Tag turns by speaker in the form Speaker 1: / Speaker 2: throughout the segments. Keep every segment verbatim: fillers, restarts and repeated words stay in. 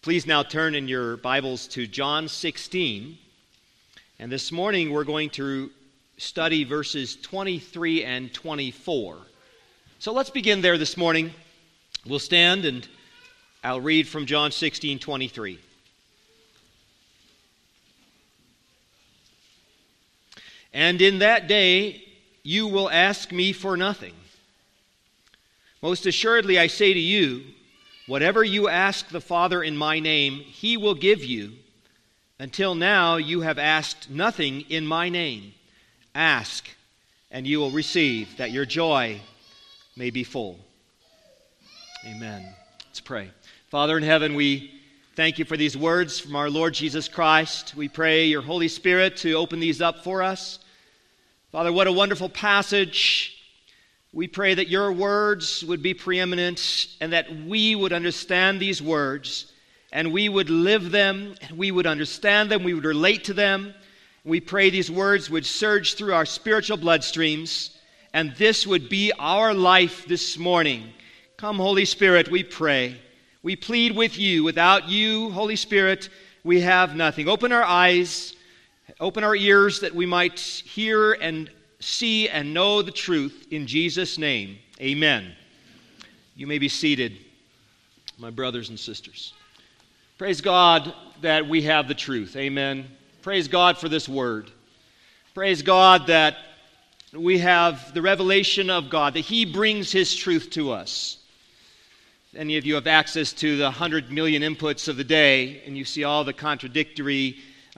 Speaker 1: Please now turn in your Bibles to John sixteen. And this morning we're going to study verses twenty-three and twenty-four. So let's begin there this morning. We'll stand and I'll read from John sixteen twenty-three. And in that day you will ask me for nothing. Most assuredly I say to you, whatever you ask the Father in my name, he will give you. Until now you have asked nothing in my name. Ask, and you will receive, that your joy may be full. Amen. Let's pray. Father in heaven, we thank you for these words from our Lord Jesus Christ. We pray your Holy Spirit to open these up for us. Father, what a wonderful passage. We pray that your words would be preeminent and that we would understand these words and we would live them and we would understand them, we would relate to them. We pray these words would surge through our spiritual bloodstreams and this would be our life this morning. Come, Holy Spirit, we pray. We plead with you. Without you, Holy Spirit, we have nothing. Open our eyes, open our ears that we might hear and see and know the truth in Jesus' name. Amen. You may be seated, my brothers and sisters. Praise God that we have the truth. Amen. Praise God for this word. Praise God that we have the revelation of God, that he brings his truth to us. If any of you have access to the one hundred million inputs of the day and you see all the contradictory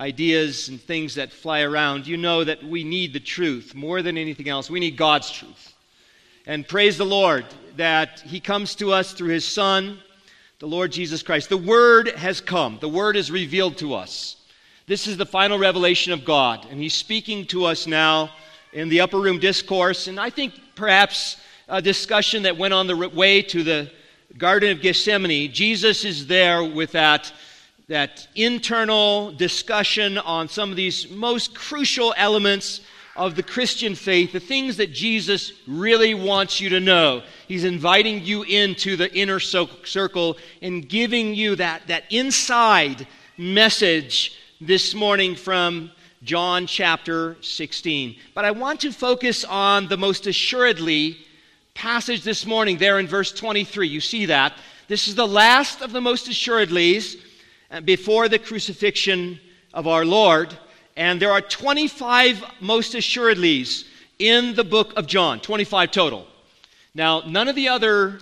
Speaker 1: ideas and things that fly around, you know that we need the truth more than anything else. We need God's truth. And praise the Lord that he comes to us through his Son, the Lord Jesus Christ. The Word has come. The Word is revealed to us. This is the final revelation of God, and he's speaking to us now in the upper room discourse, and I think perhaps a discussion that went on the way to the Garden of Gethsemane. Jesus is there with that that internal discussion on some of these most crucial elements of the Christian faith, the things that Jesus really wants you to know. He's inviting you into the inner circle and giving you that, that inside message this morning from John chapter sixteen. But I want to focus on the most assuredly passage this morning there in verse twenty-three. You see that. This is the last of the most assuredlies before the crucifixion of our Lord. And there are twenty-five most assuredlies in the book of John, twenty-five total. Now, none of the other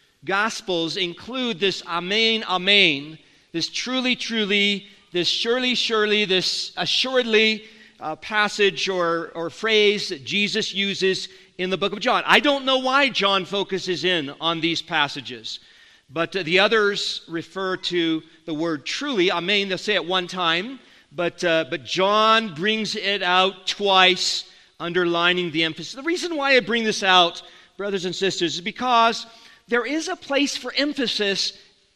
Speaker 1: Gospels include this amen, amen, this truly, truly, this surely, surely, this assuredly uh, passage or, or phrase that Jesus uses in the book of John. I don't know why John focuses in on these passages. But the others refer to the word truly, amen, they'll say it one time, but uh, but John brings it out twice, underlining the emphasis. The reason why I bring this out, brothers and sisters, is because there is a place for emphasis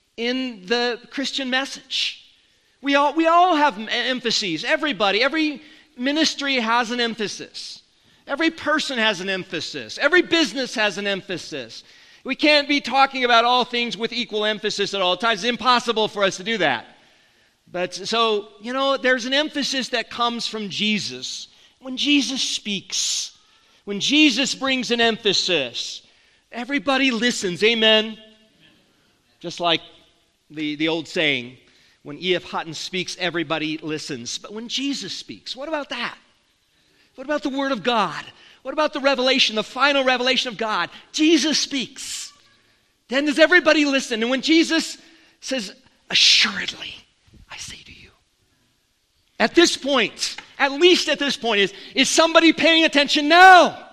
Speaker 1: in the Christian message. We all, we all have emphases, everybody, every ministry has an emphasis. Every person has an emphasis. Every business has an emphasis. We can't be talking about all things with equal emphasis at all times. It's impossible for us to do that. But so, you know, there's an emphasis that comes from Jesus. When Jesus speaks, when Jesus brings an emphasis, everybody listens. Amen? Just like the, the old saying, when E F Hutton speaks, everybody listens. But when Jesus speaks, what about that? What about the Word of God? What about the revelation, the final revelation of God? Jesus speaks. Then does everybody listen? And when Jesus says, assuredly, I say to you. At this point, at least at this point, is, is somebody paying attention now?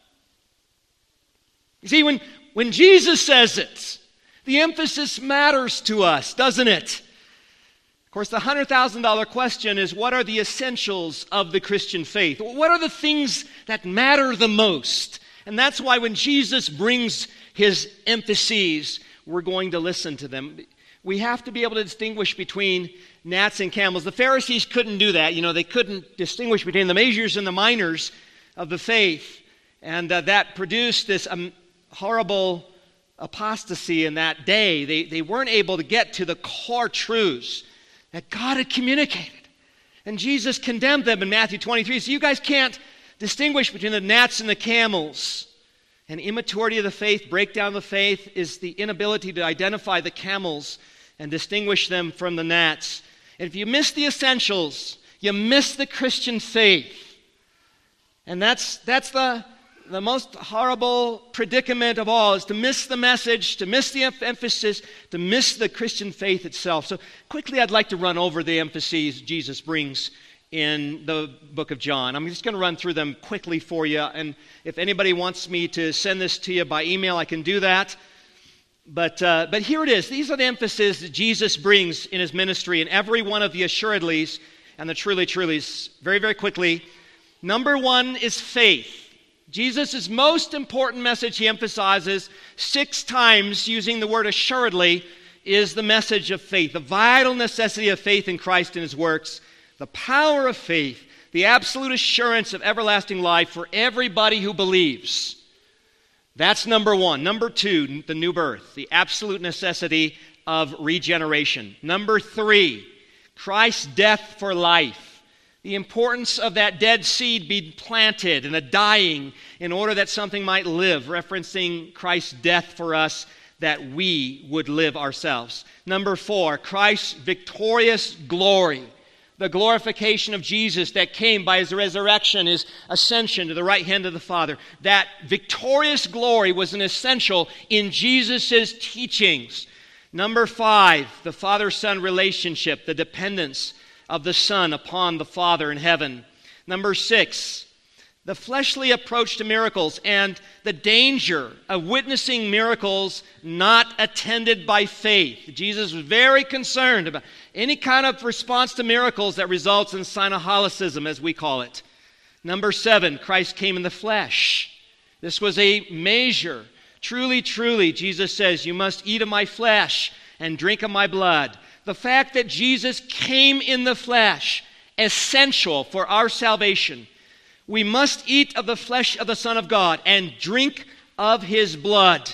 Speaker 1: You see, when, when Jesus says it, the emphasis matters to us, doesn't it? Of course, the one hundred thousand dollars question is, what are the essentials of the Christian faith? What are the things that matter the most? And that's why when Jesus brings his emphases, we're going to listen to them. We have to be able to distinguish between gnats and camels. The Pharisees couldn't do that. You know, they couldn't distinguish between the majors and the minors of the faith. And uh, that produced this um, horrible apostasy in that day. They, they weren't able to get to the core truths that God had communicated. And Jesus condemned them in Matthew twenty-three. So you guys can't distinguish between the gnats and the camels. And immaturity of the faith, breakdown of the faith, is the inability to identify the camels and distinguish them from the gnats. And if you miss the essentials, you miss the Christian faith. And that's that's the, the most horrible predicament of all, is to miss the message, to miss the em- emphasis, to miss the Christian faith itself. So quickly I'd like to run over the emphases Jesus brings in the book of John. I'm just going to run through them quickly for you. And if anybody wants me to send this to you by email, I can do that. But uh, but here it is. These are the emphases that Jesus brings in his ministry in every one of the assuredlies and the truly trulies. Very, very quickly. Number one is faith. Jesus' most important message he emphasizes six times using the word assuredly is the message of faith, the vital necessity of faith in Christ and his works, the power of faith, the absolute assurance of everlasting life for everybody who believes. That's number one. Number two, the new birth, the absolute necessity of regeneration. Number three, Christ's death for life. The importance of that dead seed being planted and a dying in order that something might live, referencing Christ's death for us that we would live ourselves. Number four, Christ's victorious glory. The glorification of Jesus that came by his resurrection, his ascension to the right hand of the Father. That victorious glory was an essential in Jesus' teachings. Number five, the Father-Son relationship, the dependence of the Son upon the Father in heaven. Number six, the fleshly approach to miracles and the danger of witnessing miracles not attended by faith. Jesus was very concerned about any kind of response to miracles that results in synoholicism, as we call it. Number seven, Christ came in the flesh. This was a measure. Truly, truly, Jesus says, you must eat of my flesh and drink of my blood. The fact that Jesus came in the flesh, essential for our salvation. We must eat of the flesh of the Son of God and drink of his blood.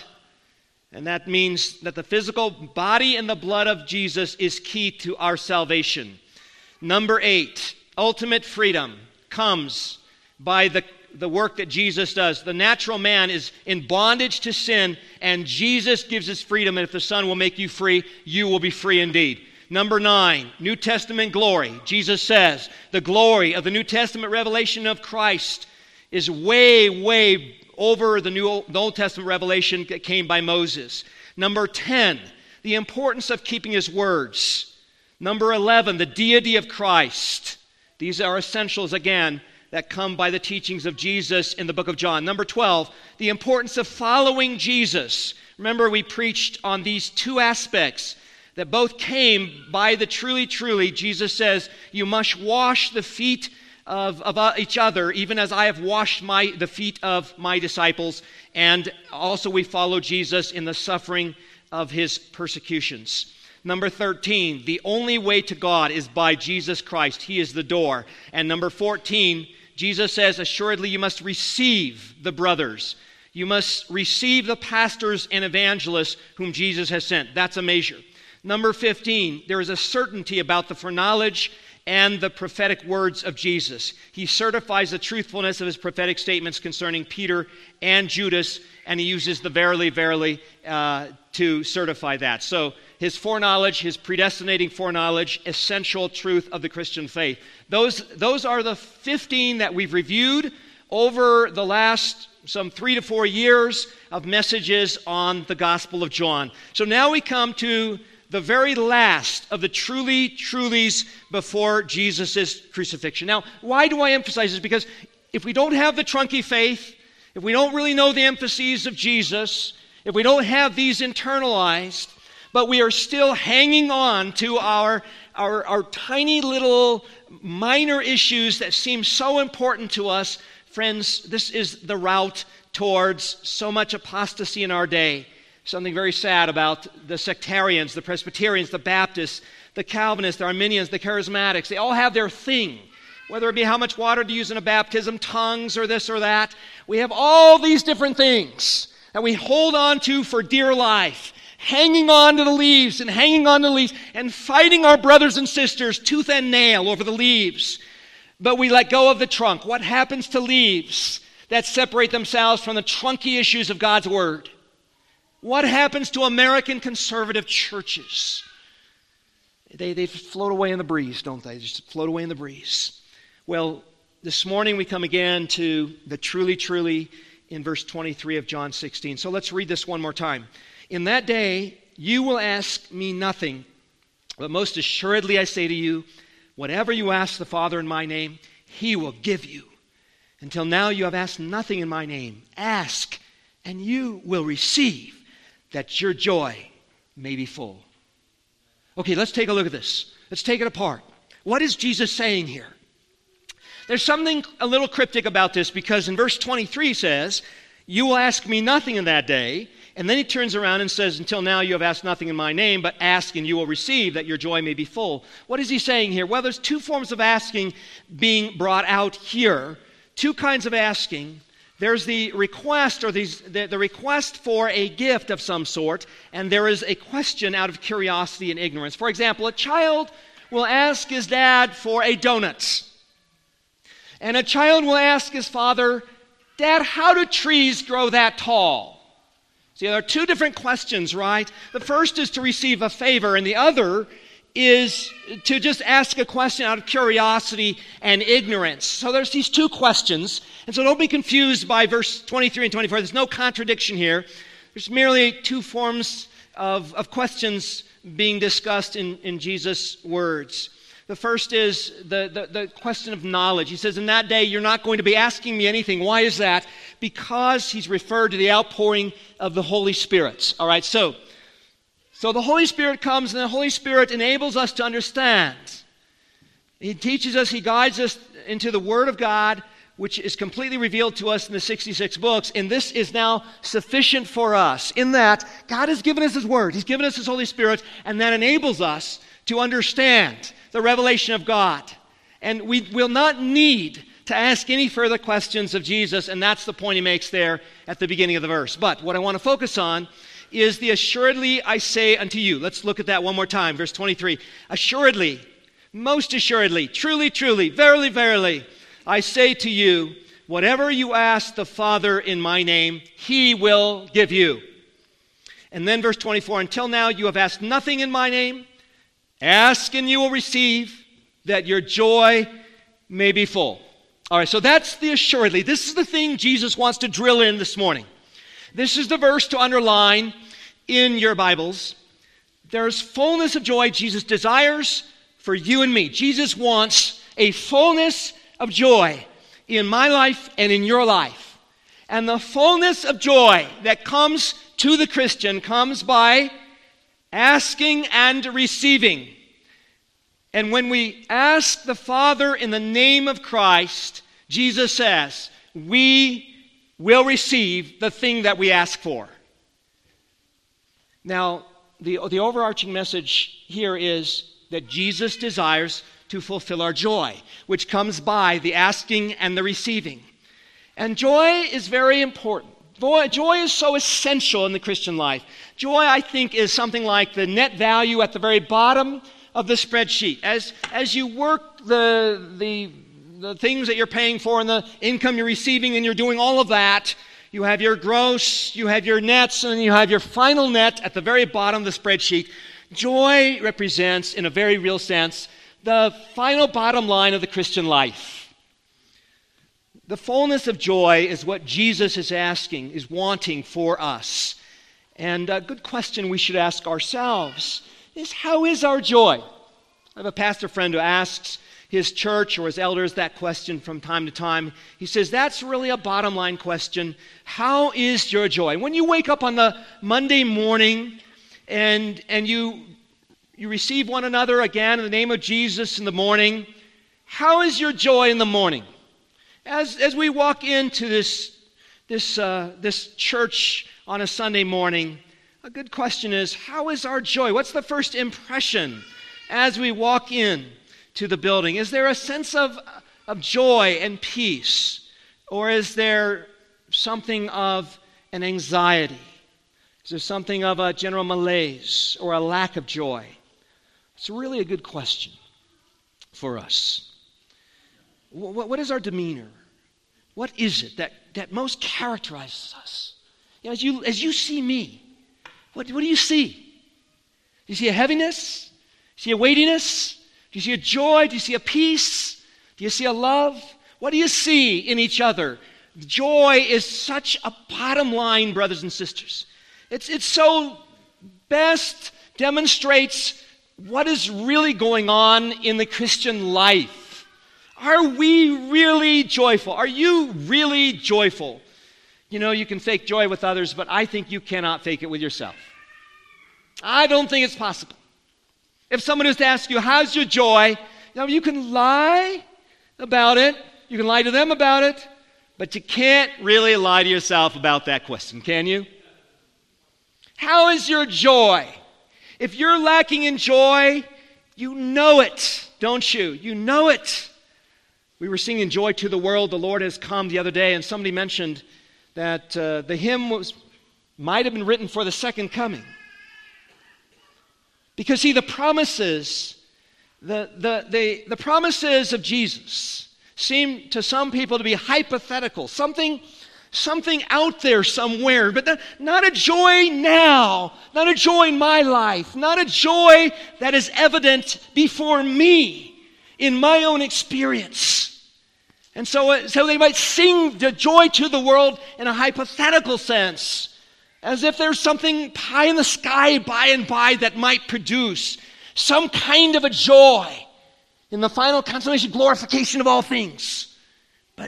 Speaker 1: And that means that the physical body and the blood of Jesus is key to our salvation. Number eight, ultimate freedom comes by the, the work that Jesus does. The natural man is in bondage to sin, and Jesus gives us freedom. And if the Son will make you free, you will be free indeed. Number nine, New Testament glory. Jesus says the glory of the New Testament revelation of Christ is way, way over the New the Old Testament revelation that came by Moses. Number ten, the importance of keeping his words. Number eleven, the deity of Christ. These are essentials, again, that come by the teachings of Jesus in the book of John. Number twelve, the importance of following Jesus. Remember, we preached on these two aspects that both came by the truly, truly. Jesus says, you must wash the feet of, of each other, even as I have washed my the feet of my disciples. And also we follow Jesus in the suffering of his persecutions. Number thirteen, the only way to God is by Jesus Christ. He is the door. And number fourteen, Jesus says, assuredly you must receive the brothers. You must receive the pastors and evangelists whom Jesus has sent. That's a measure. Number fifteen, there is a certainty about the foreknowledge and the prophetic words of Jesus. He certifies the truthfulness of his prophetic statements concerning Peter and Judas, and he uses the verily, verily uh, to certify that. So his foreknowledge, his predestinating foreknowledge, essential truth of the Christian faith. Those, those are the fifteen that we've reviewed over the last some three to four years of messages on the Gospel of John. So now we come to the very last of the truly, trulies before Jesus' crucifixion. Now, why do I emphasize this? Because if we don't have the trunky faith, if we don't really know the emphases of Jesus, if we don't have these internalized, but we are still hanging on to our, our, our tiny little minor issues that seem so important to us, friends, this is the route towards so much apostasy in our day. Something very sad about the sectarians, the Presbyterians, the Baptists, the Calvinists, the Arminians, the Charismatics. They all have their thing, whether it be how much water to use in a baptism, tongues, or this or that. We have all these different things that we hold on to for dear life, hanging on to the leaves and hanging on to the leaves and fighting our brothers and sisters tooth and nail over the leaves. But we let go of the trunk. What happens to leaves that separate themselves from the trunky issues of God's Word? What happens to American conservative churches? They, they float away in the breeze, don't they? They just float away in the breeze. Well, this morning we come again to the truly, truly in verse twenty-three of John sixteen. So let's read this one more time. In that day you will ask me nothing, but most assuredly I say to you, whatever you ask the Father in my name, He will give you. Until now you have asked nothing in my name. Ask, and you will receive, that your joy may be full. Okay, let's take a look at this. Let's take it apart. What is Jesus saying here? There's something a little cryptic about this, because in verse twenty-three says, you will ask me nothing in that day. And then he turns around and says, until now you have asked nothing in my name, but ask and you will receive, that your joy may be full. What is he saying here? Well, there's two forms of asking being brought out here. Two kinds of asking. There's the request or these, the, the request for a gift of some sort, and there is a question out of curiosity and ignorance. For example, a child will ask his dad for a donut. And a child will ask his father, Dad, how do trees grow that tall? See, there are two different questions, right? The first is to receive a favor, and the other is to just ask a question out of curiosity and ignorance. So there's these two questions, and so don't be confused by verse twenty-three and twenty-four. There's no contradiction here. There's merely two forms of, of questions being discussed in, in Jesus' words. The first is the, the, the question of knowledge. He says, in that day, you're not going to be asking me anything. Why is that? Because he's referred to the outpouring of the Holy Spirit. All right, so, so the Holy Spirit comes, and the Holy Spirit enables us to understand. He teaches us, he guides us into the Word of God, which is completely revealed to us in the sixty-six books. And this is now sufficient for us, in that God has given us His Word. He's given us His Holy Spirit, and that enables us to understand the revelation of God. And we will not need to ask any further questions of Jesus, and that's the point he makes there at the beginning of the verse. But what I want to focus on is the assuredly I say unto you. Let's look at that one more time, verse twenty-three. Assuredly, most assuredly, truly, truly, verily, verily, I say to you, whatever you ask the Father in my name, He will give you. And then verse twenty-four, until now you have asked nothing in my name. Ask and you will receive, that your joy may be full. All right, so that's the assuredly. This is the thing Jesus wants to drill in this morning. This is the verse to underline in your Bibles. There's fullness of joy Jesus desires for you and me. Jesus wants a fullness of joy in my life and in your life. And the fullness of joy that comes to the Christian comes by asking and receiving. And when we ask the Father in the name of Christ, Jesus says, we will receive the thing that we ask for. Now, the, the overarching message here is that Jesus desires to fulfill our joy, which comes by the asking and the receiving. And joy is very important. Joy, joy is so essential in the Christian life. Joy, I think, is something like the net value at the very bottom of the spreadsheet. As, as you work the, the, the things that you're paying for and the income you're receiving, and you're doing all of that, you have your gross, you have your nets, and you have your final net at the very bottom of the spreadsheet. Joy represents, in a very real sense, the final bottom line of the Christian life. The fullness of joy is what Jesus is asking, is wanting for us. And a good question we should ask ourselves is, how is our joy? I have a pastor friend who asks his church or his elders that question from time to time. He says, that's really a bottom line question. How is your joy? When you wake up on the Monday morning and, and you, you receive one another again in the name of Jesus in the morning, how is your joy in the morning? As, as we walk into this, this, uh, this church on a Sunday morning, a good question is, how is our joy? What's the first impression as we walk in to the building? Is there a sense of, of joy and peace? Or is there something of and anxiety? Is there something of a general malaise or a lack of joy? It's really a good question for us. What is our demeanor? What is it that, that most characterizes us? You know, as you as you see me, what, what do you see? Do you see a heaviness? Do you see a weightiness? Do you see a joy? Do you see a peace? Do you see a love? What do you see in each other? Joy is such a bottom line, brothers and sisters. It's, it's so best demonstrates what is really going on in the Christian life. Are we really joyful? Are you really joyful? You know, you can fake joy with others, but I think you cannot fake it with yourself. I don't think it's possible. If someone was to ask you, how's your joy? You know, you can lie about it. You can lie to them about it. But you can't really lie to yourself about that question, can you? How is your joy? If you're lacking in joy, you know it, don't you? You know it. We were singing Joy to the World, the Lord Has Come the other day, and somebody mentioned that uh, the hymn was might have been written for the second coming. Because, see, the promises, the, the, the, the promises of Jesus seem to some people to be hypothetical, something, something out there somewhere, but not, not a joy now, not a joy in my life, not a joy that is evident before me in my own experience. And so, so they might sing the joy to the world in a hypothetical sense, as if there's something pie in the sky by and by that might produce some kind of a joy in the final consummation, glorification of all things. But,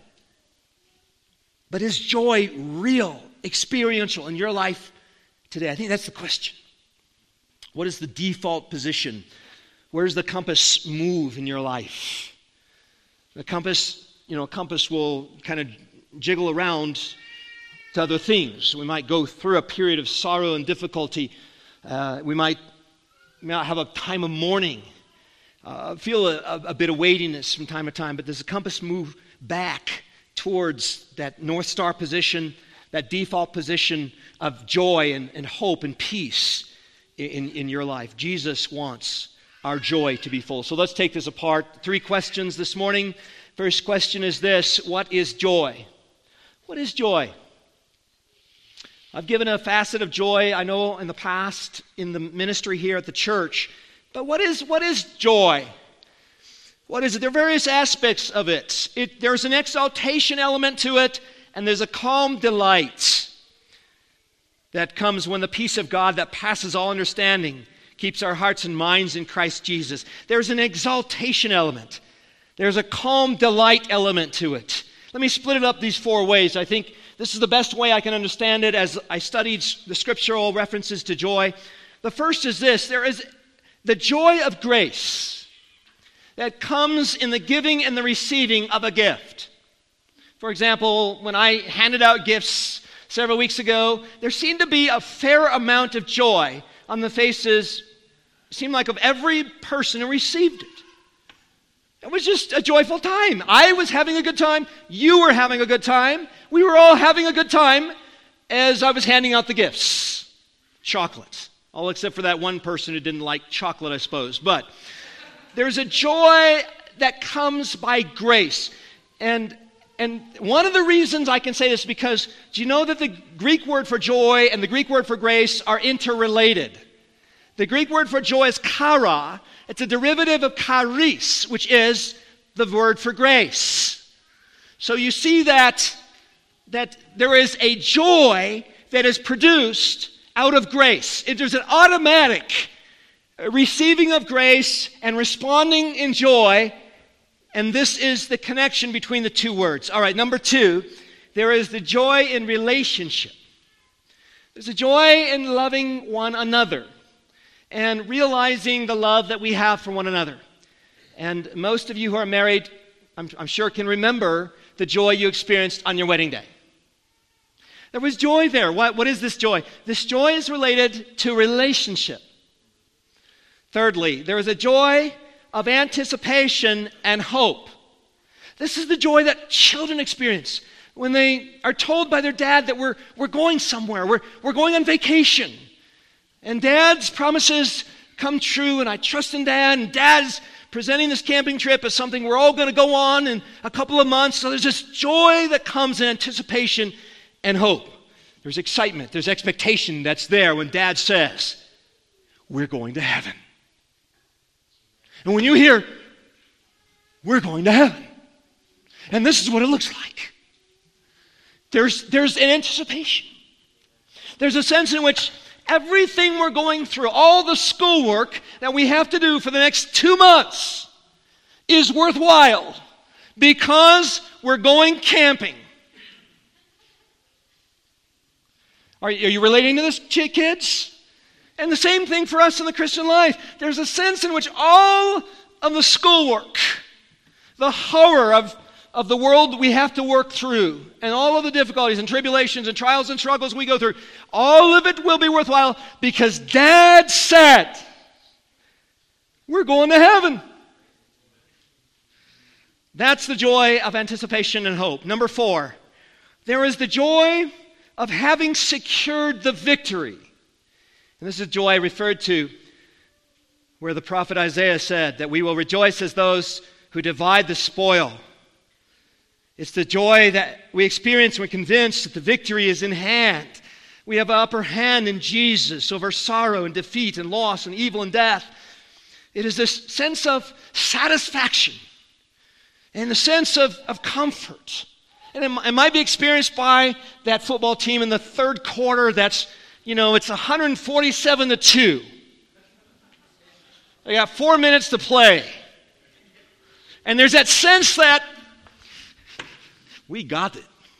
Speaker 1: but is joy real, experiential in your life today? I think that's the question. What is the default position? Where does the compass move in your life? The compass, you know, a compass will kind of jiggle around to other things. We might go through a period of sorrow and difficulty. Uh, we might, we might have a time of mourning. Uh, feel a, a, a bit of weightiness from time to time, but does the compass move back towards that North Star position, that default position of joy and, and hope and peace in, in your life? Jesus wants our joy to be full. So let's take this apart. Three questions this morning. First question is this: what is joy? What is joy? I've given a facet of joy, I know, in the past in the ministry here at the church. But what is what is joy? What is it? There are various aspects of it. it. There's an exaltation element to it, and there's a calm delight that comes when the peace of God that passes all understanding keeps our hearts and minds in Christ Jesus. There's an exaltation element. There's a calm delight element to it. Let me split it up these four ways. I think this is the best way I can understand it as I studied the scriptural references to joy. The first is this: there is the joy of grace that comes in the giving and the receiving of a gift. For example, when I handed out gifts several weeks ago, there seemed to be a fair amount of joy on the faces, it seemed like, of every person who received it. It was just a joyful time. I was having a good time. You were having a good time. We were all having a good time as I was handing out the gifts. Chocolate. All except for that one person who didn't like chocolate, I suppose. But there's a joy that comes by grace. And, and one of the reasons I can say this is because, do you know that the Greek word for joy and the Greek word for grace are interrelated? The Greek word for joy is chara. It's a derivative of charis, which is the word for grace. So you see that, that there is a joy that is produced out of grace. It, there's an automatic receiving of grace and responding in joy, and this is the connection between the two words. All right, number two, there is the joy in relationship. There's a joy in loving one another and realizing the love that we have for one another. And most of you who are married, I'm, I'm sure, can remember the joy you experienced on your wedding day. There was joy there. What, what is this joy? This joy is related to relationship. Thirdly, there is a joy of anticipation and hope. This is the joy that children experience. when they are told by their dad that we're, we're going somewhere, we're, we're going on vacation. And dad's promises come true, and I trust in dad, and dad's presenting this camping trip as something we're all going to go on in a couple of months. So there's this joy that comes in anticipation and hope. There's excitement, there's expectation that's there when dad says, we're going to heaven. And when you hear, we're going to heaven, and this is what it looks like, there's, there's an anticipation. There's a sense in which everything we're going through, all the schoolwork that we have to do for the next two months is worthwhile because we're going camping. Are you, are you relating to this, kids? And the same thing for us in the Christian life. There's a sense in which all of the schoolwork, the horror of, of the world we have to work through, and all of the difficulties and tribulations and trials and struggles we go through, all of it will be worthwhile because Dad said, we're going to heaven. That's the joy of anticipation and hope. Number four, there is the joy of having secured the victory. And this is joy I referred to where the prophet Isaiah said that we will rejoice as those who divide the spoil. It's the joy that we experience when we're convinced that the victory is in hand. We have an upper hand in Jesus over sorrow and defeat and loss and evil and death. It is this sense of satisfaction and the sense of, of comfort. And it, it might be experienced by that football team in the third quarter that's, you know, it's one forty-seven to two. They got four minutes to play. And there's that sense that we got it.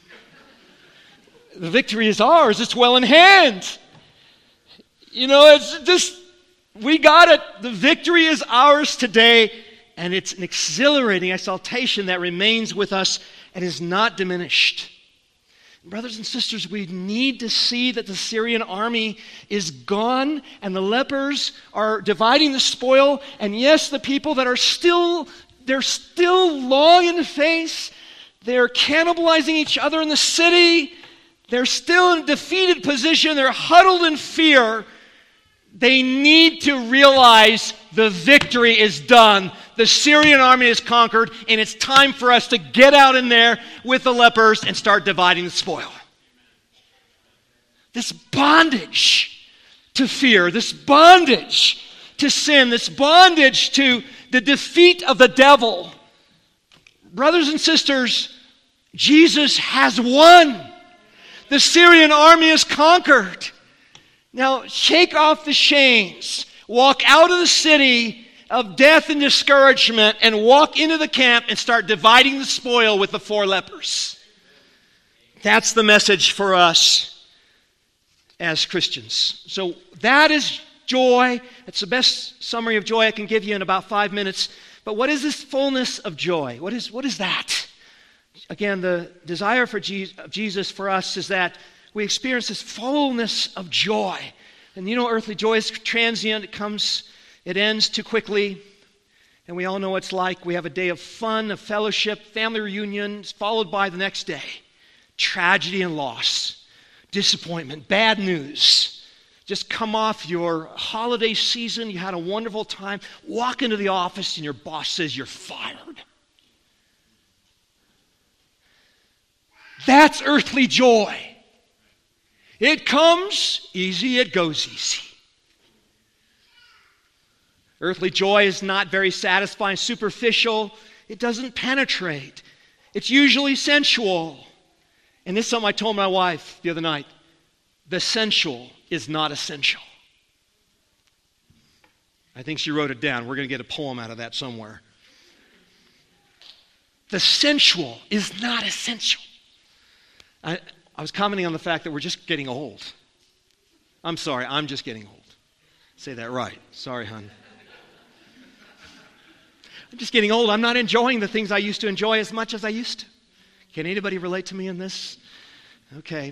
Speaker 1: The victory is ours. It's well in hand. You know, it's just, we got it. The victory is ours today. And it's an exhilarating exaltation that remains with us and is not diminished. Brothers and sisters, we need to see that the Syrian army is gone and the lepers are dividing the spoil. And yes, the people that are still, they're still long in the face. They're cannibalizing each other in the city. They're still in a defeated position. They're huddled in fear. They need to realize the victory is done. The Syrian army is conquered, and it's time for us to get out in there with the lepers and start dividing the spoil. This bondage to fear, this bondage to sin, this bondage to the defeat of the devil. Brothers and sisters, Jesus has won. The Syrian army is conquered. Now, shake off the chains. Walk out of the city of death and discouragement and walk into the camp and start dividing the spoil with the four lepers. That's the message for us as Christians. So that is joy. It's the best summary of joy I can give you in about five minutes. But what is this fullness of joy? What is, what is that? Again, the desire for Jesus for us is that we experience this fullness of joy. And you know, earthly joy is transient. It comes, it ends too quickly. And we all know what it's like. We have a day of fun, of fellowship, family reunions, followed by the next day tragedy and loss, disappointment, bad news. Just come off your holiday season. You had a wonderful time. Walk into the office and your boss says you're fired. That's earthly joy. It comes easy, it goes easy. Earthly joy is not very satisfying, superficial. It doesn't penetrate. It's usually sensual. And this is something I told my wife the other night. The sensual is not essential. I think she wrote it down. We're going to get a poem out of that somewhere. The sensual is not essential. I, I was commenting on the fact that we're just getting old. I'm sorry, I'm just getting old. Say that right. Sorry, hon. I'm just getting old. I'm not enjoying the things I used to enjoy as much as I used to. Can anybody relate to me in this? Okay.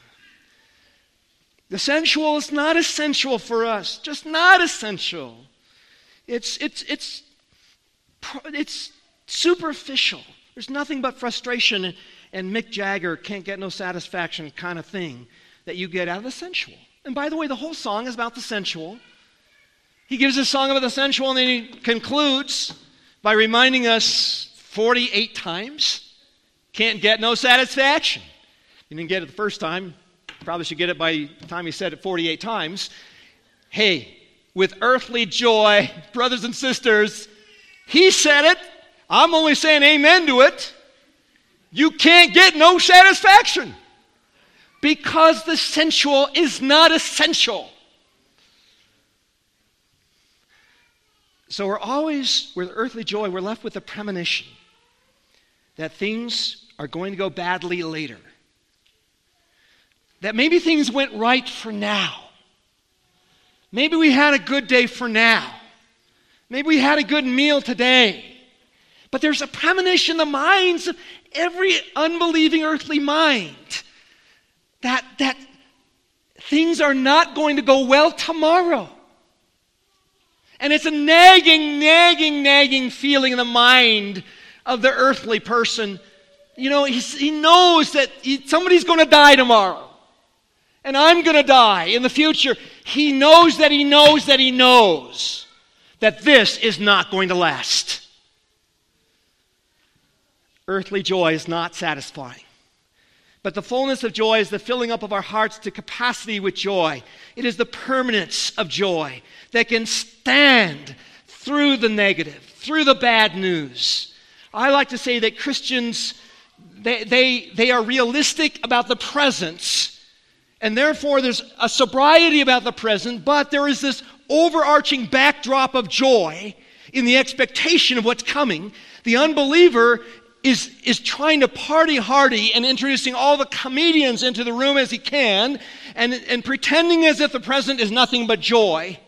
Speaker 1: The sensual is not essential for us. Just not essential. It's it's it's it's superficial. There's nothing but frustration and, and Mick Jagger can't get no satisfaction kind of thing that you get out of the sensual. And by the way, the whole song is about the sensual. He gives a song about the sensual, and then he concludes by reminding us forty-eight times, can't get no satisfaction. You didn't get it the first time. Probably should get it by the time he said it forty-eight times. Hey, with earthly joy, brothers and sisters, he said it. I'm only saying amen to it. You can't get no satisfaction because the sensual is not essential. So we're always, with earthly joy, we're left with the premonition that things are going to go badly later. That maybe things went right for now. Maybe we had a good day for now. Maybe we had a good meal today. But there's a premonition in the minds of every unbelieving earthly mind that, that things are not going to go well tomorrow. And it's a nagging, nagging, nagging feeling in the mind of the earthly person. You know, he's, he knows that he, somebody's going to die tomorrow. And I'm going to die in the future. He knows that he knows that he knows that this is not going to last. Earthly joy is not satisfying. But the fullness of joy is the filling up of our hearts to capacity with joy. It is the permanence of joy that can stand through the negative, through the bad news. I like to say that Christians, they, they, they are realistic about the present, and therefore there's a sobriety about the present, but there is this overarching backdrop of joy in the expectation of what's coming. The unbeliever is, is trying to party hardy and introducing all the comedians into the room as he can and, and pretending as if the present is nothing but joy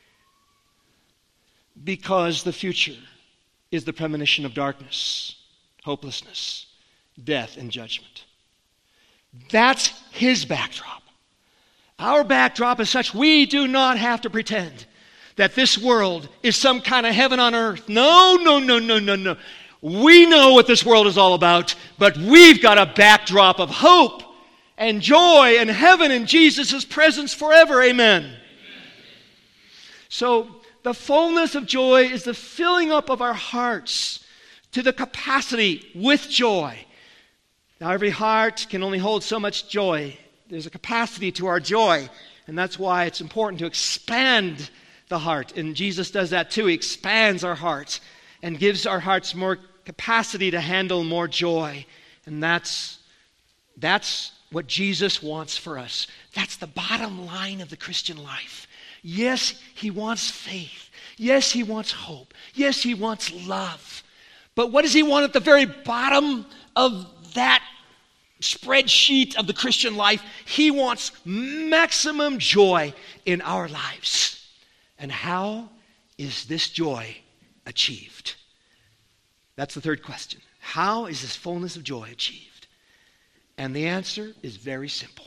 Speaker 1: because the future is the premonition of darkness, hopelessness, death, and judgment. That's his backdrop. Our backdrop is such we do not have to pretend that this world is some kind of heaven on earth. No, no, no, no, no, no. We know what this world is all about, but we've got a backdrop of hope and joy and heaven and Jesus' presence forever. Amen. Amen. So the fullness of joy is the filling up of our hearts to the capacity with joy. Now, every heart can only hold so much joy. There's a capacity to our joy, and that's why it's important to expand the heart. And Jesus does that too. He expands our hearts and gives our hearts more capacity to handle more joy. And that's, that's what Jesus wants for us. That's the bottom line of the Christian life. Yes, he wants faith. Yes, he wants hope. Yes, he wants love. But what does he want at the very bottom of that spreadsheet of the Christian life? He wants maximum joy in our lives. And how is this joy achieved? That's the third question. How is this fullness of joy achieved? And the answer is very simple.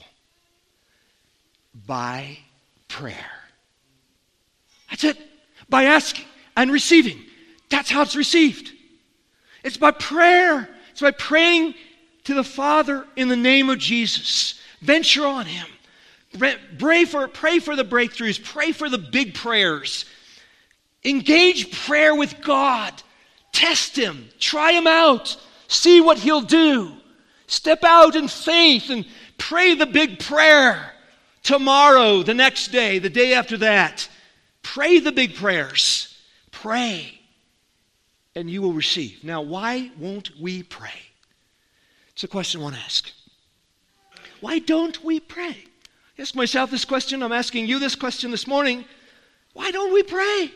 Speaker 1: By prayer. That's it. By asking and receiving. That's how it's received. It's by prayer. It's by praying to the Father in the name of Jesus. Venture on him. Pray for, pray for the breakthroughs. Pray for the big prayers. Engage prayer with God. Test him. Try him out. See what he'll do. Step out in faith and pray the big prayer. Tomorrow, the next day, the day after that. Pray the big prayers. Pray. And you will receive. Now, why won't we pray? It's a question I want to ask. Why don't we pray? I ask myself this question. I'm asking you this question this morning. Why don't we pray?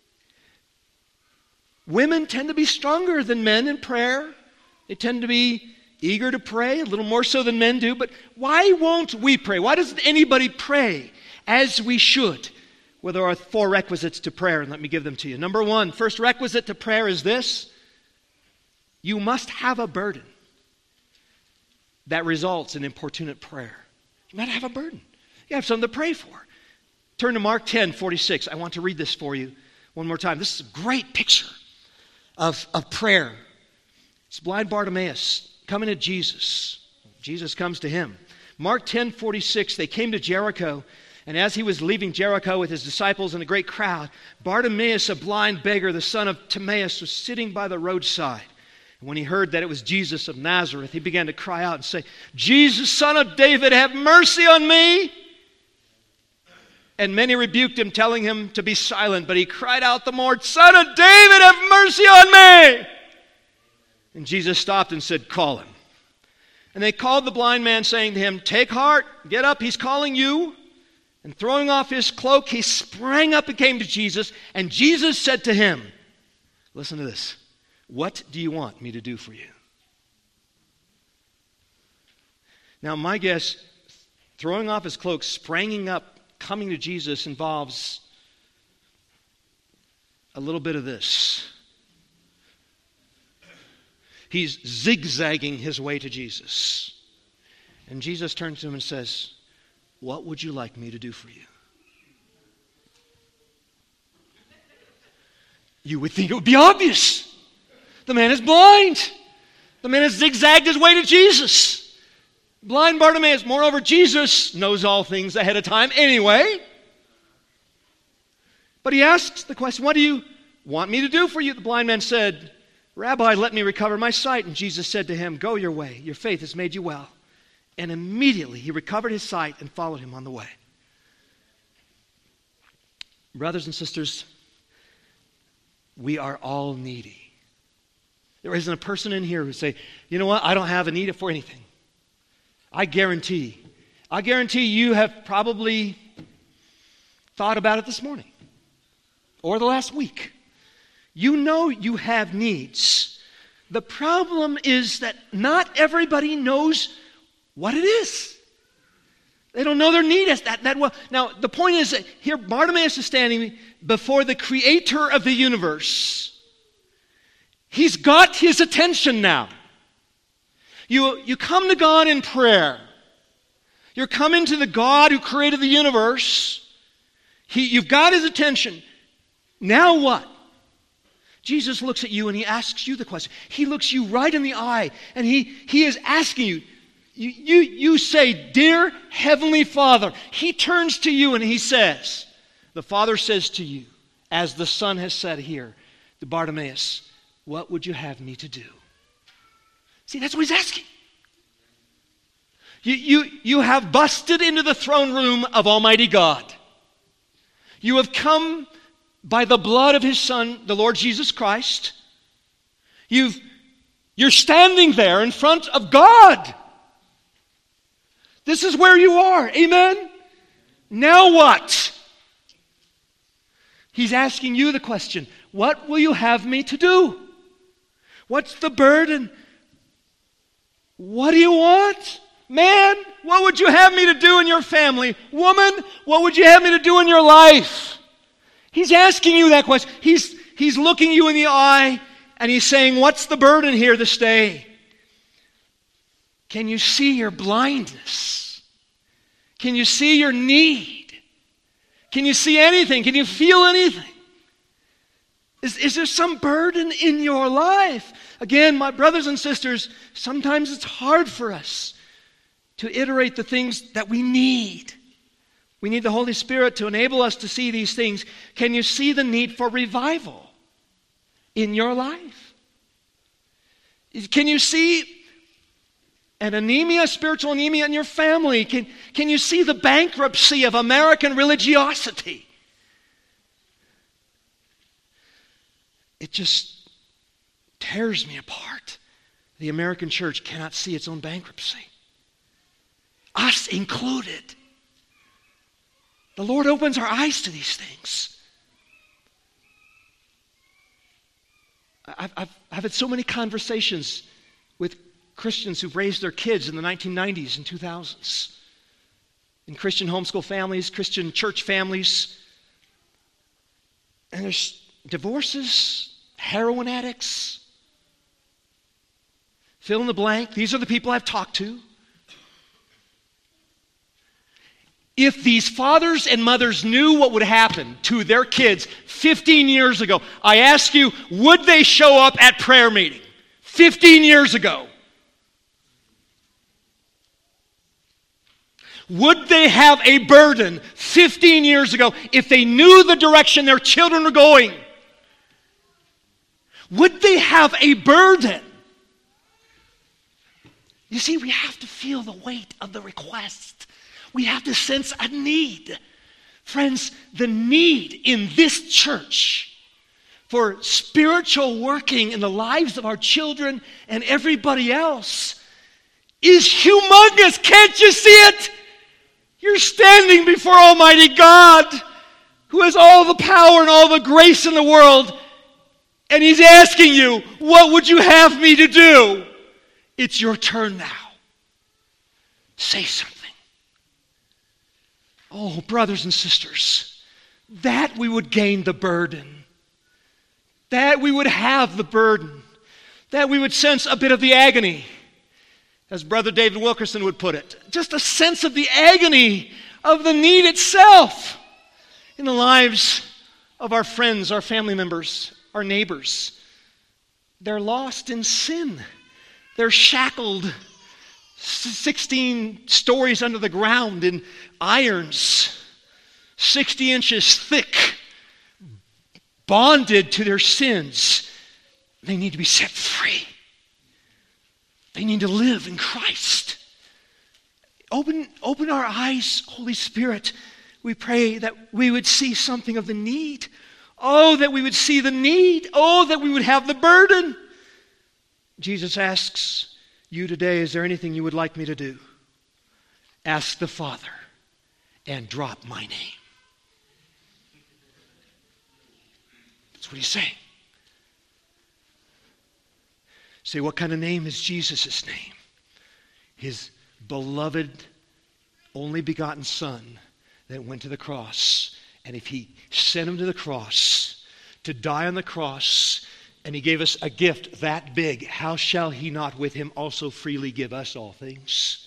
Speaker 1: Women tend to be stronger than men in prayer. They tend to be eager to pray, a little more so than men do. But why won't we pray? Why doesn't anybody pray as we should? Well, there are four requisites to prayer, and let me give them to you. Number one, first requisite to prayer is this. You must have a burden that results in importunate prayer. You might have a burden. You have something to pray for. Turn to Mark ten forty-six. I want to read this for you one more time. This is a great picture of, of prayer. It's blind Bartimaeus coming to Jesus. Jesus comes to him. Mark ten forty-six, they came to Jericho, and as he was leaving Jericho with his disciples and a great crowd, Bartimaeus, a blind beggar, the son of Timaeus, was sitting by the roadside. And when he heard that it was Jesus of Nazareth, he began to cry out and say, "Jesus, Son of David, have mercy on me." And many rebuked him, telling him to be silent. But he cried out the more, "Son of David, have mercy on me." And Jesus stopped and said, "Call him." And they called the blind man, saying to him, "Take heart, get up, he's calling you." And throwing off his cloak, he sprang up and came to Jesus. And Jesus said to him, listen to this, "What do you want me to do for you?" Now, my guess, throwing off his cloak, spranging up, coming to Jesus involves a little bit of this. He's zigzagging his way to Jesus. And Jesus turns to him and says, "What would you like me to do for you?" You would think it would be obvious. The man is blind. The man has zigzagged his way to Jesus. Blind Bartimaeus. Moreover, Jesus knows all things ahead of time anyway. But he asks the question, "What do you want me to do for you?" The blind man said, "Rabbi, let me recover my sight." And Jesus said to him, "Go your way. Your faith has made you well." And immediately he recovered his sight and followed him on the way. Brothers and sisters, we are all needy. There isn't a person in here who say, "You know what, I don't have a need for anything." I guarantee, I guarantee you have probably thought about it this morning or the last week. You know you have needs. The problem is that not everybody knows what it is. They don't know their need as that, that well. Now, the point is that here Bartimaeus is standing before the creator of the universe. He's got his attention now. You, you come to God in prayer. You're coming to the God who created the universe. He, you've got his attention. Now what? Jesus looks at you and he asks you the question. He looks you right in the eye and he, he is asking you. You, you. You say, "Dear Heavenly Father." He turns to you and he says, the Father says to you, as the Son has said here to Bartimaeus, "What would you have me to do?" See, that's what he's asking. You, you, you have busted into the throne room of Almighty God. You have come by the blood of his Son, the Lord Jesus Christ. You've, you're standing there in front of God. This is where you are. Amen? Now what? He's asking you the question, what will you have me to do? What's the burden? What do you want? Man, what would you have me to do in your family? Woman, what would you have me to do in your life? He's asking you that question. He's, he's looking you in the eye and he's saying, what's the burden here this day? Can you see your blindness? Can you see your need? Can you see anything? Can you feel anything? Is, is there some burden in your life? Again, my brothers and sisters, sometimes it's hard for us to iterate the things that we need. We need the Holy Spirit to enable us to see these things. Can you see the need for revival in your life? Can you see an anemia, spiritual anemia in your family? Can, can you see the bankruptcy of American religiosity? It just tears me apart. The American church cannot see its own bankruptcy. Us included. The Lord opens our eyes to these things. I've, I've, I've had so many conversations with Christians who've raised their kids in the nineteen nineties and two thousands. In Christian homeschool families, Christian church families. And there's divorces, heroin addicts. Fill in the blank. These are the people I've talked to. If these fathers and mothers knew what would happen to their kids fifteen years ago, I ask you, would they show up at prayer meeting fifteen years ago? Would they have a burden fifteen years ago if they knew the direction their children were going? Would they have a burden? You see, we have to feel the weight of the request. We have to sense a need. Friends, the need in this church for spiritual working in the lives of our children and everybody else is humongous. Can't you see it? You're standing before Almighty God, who has all the power and all the grace in the world, and He's asking you, what would you have me to do? It's your turn now. Say something. Oh, brothers and sisters, that we would gain the burden, that we would have the burden, that we would sense a bit of the agony, as Brother David Wilkerson would put it, just a sense of the agony of the need itself in the lives of our friends, our family members, our neighbors. They're lost in sin. They're shackled sixteen stories under the ground in irons, sixty inches thick, bonded to their sins. They need to be set free. They need to live in Christ. Open, open our eyes, Holy Spirit. We pray that we would see something of the need. Oh, that we would see the need. Oh, that we would have the burden. Jesus asks you today, is there anything you would like me to do? Ask the Father and drop my name. That's what He's saying. Say, what kind of name is Jesus' name? His beloved, only begotten Son that went to the cross. And if He sent Him to the cross, to die on the cross, and He gave us a gift that big, how shall He not with Him also freely give us all things?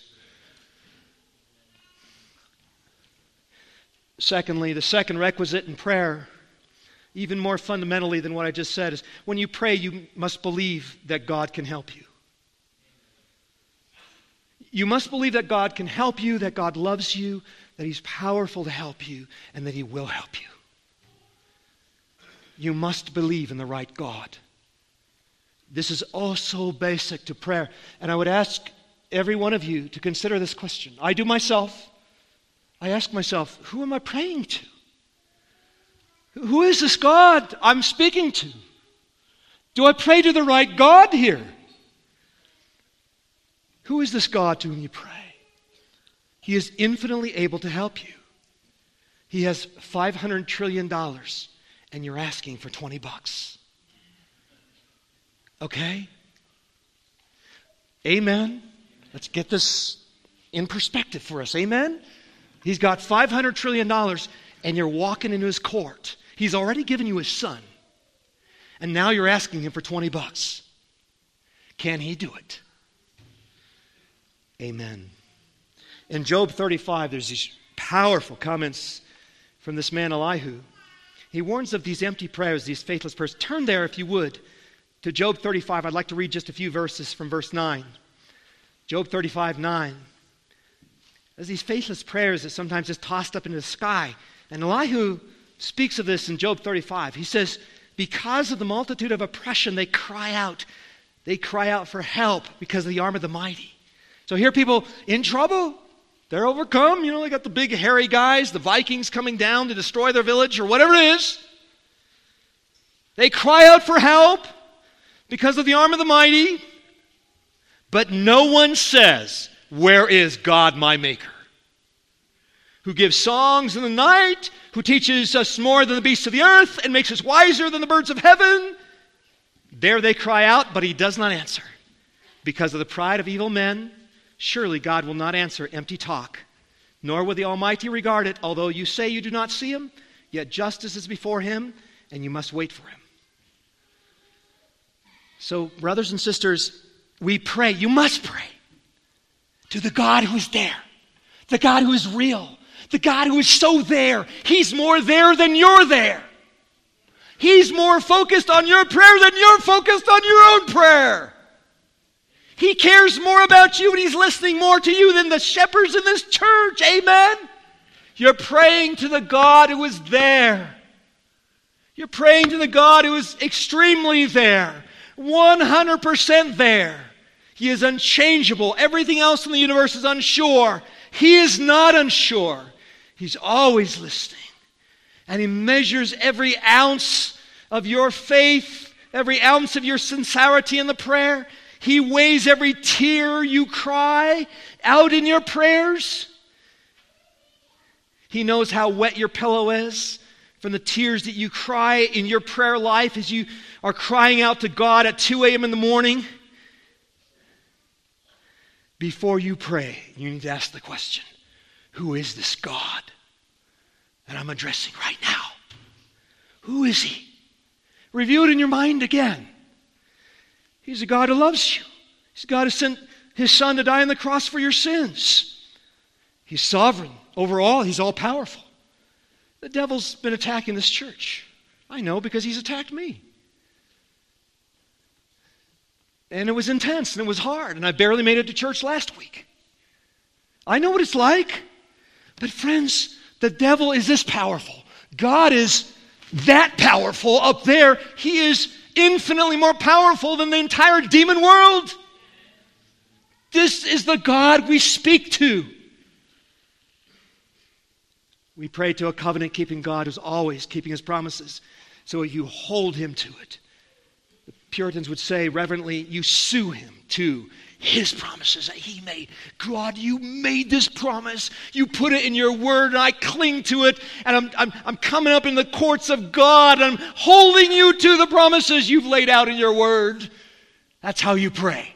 Speaker 1: Secondly, the second requisite in prayer, even more fundamentally than what I just said, is when you pray, you must believe that God can help you. You must believe that God can help you, that God loves you, that He's powerful to help you, and that He will help you. You must believe in the right God. This is also basic to prayer. And I would ask every one of you to consider this question. I do myself. I ask myself, who am I praying to? Who is this God I'm speaking to? Do I pray to the right God here? Who is this God to whom you pray? He is infinitely able to help you. He has five hundred trillion dollars, and you're asking for twenty bucks. Okay? Amen. Let's get this in perspective for us. Amen? He's got five hundred trillion dollars, and you're walking into His court. He's already given you His Son. And now you're asking Him for twenty bucks. Can He do it? Amen. In Job thirty-five, there's these powerful comments from this man Elihu. He warns of these empty prayers, these faithless prayers. Turn there, if you would, to Job thirty-five. I'd like to read just a few verses from verse nine. Job thirty-five, nine. There's these faithless prayers that sometimes is tossed up into the sky. And Elihu speaks of this in Job thirty-five. He says, because of the multitude of oppression, they cry out. They cry out for help because of the arm of the mighty. So here people in trouble. They're overcome. You know, they got the big hairy guys, the Vikings coming down to destroy their village or whatever it is. They cry out for help because of the arm of the mighty. But no one says, where is God my Maker? Who gives songs in the night, who teaches us more than the beasts of the earth and makes us wiser than the birds of heaven. There they cry out, but He does not answer. Because of the pride of evil men, surely God will not answer empty talk, nor will the Almighty regard it, although you say you do not see Him, yet justice is before Him, and you must wait for Him. So, brothers and sisters, we pray, you must pray, to the God who is there, the God who is real, the God who is so there. He's more there than you're there. He's more focused on your prayer than you're focused on your own prayer. He cares more about you and he's listening more to you than the shepherds in this church. Amen? You're praying to the God who is there. You're praying to the God who is extremely there. one hundred percent there. He is unchangeable. Everything else in the universe is unsure. He is not unsure. He's always listening. And he measures every ounce of your faith, every ounce of your sincerity in the prayer. He weighs every tear you cry out in your prayers. He knows how wet your pillow is from the tears that you cry in your prayer life as you are crying out to God at two a.m. in the morning. Before you pray, you need to ask the question, who is this God that I'm addressing right now? Who is he? Review it in your mind again. He's a God who loves you. He's a God who sent his Son to die on the cross for your sins. He's sovereign over all. He's all-powerful. The devil's been attacking this church. I know because he's attacked me. And it was intense and it was hard. And I barely made it to church last week. I know what it's like. But friends, the devil is this powerful. God is that powerful up there. He is infinitely more powerful than the entire demon world. This is the God we speak to. We pray to a covenant-keeping God who's always keeping his promises. So you hold him to it. The Puritans would say reverently, you sue him to his promises that he made. God, you made this promise. You put it in your word, and I cling to it. And I'm, I'm, I'm coming up in the courts of God. And I'm holding you to the promises you've laid out in your word. That's how you pray.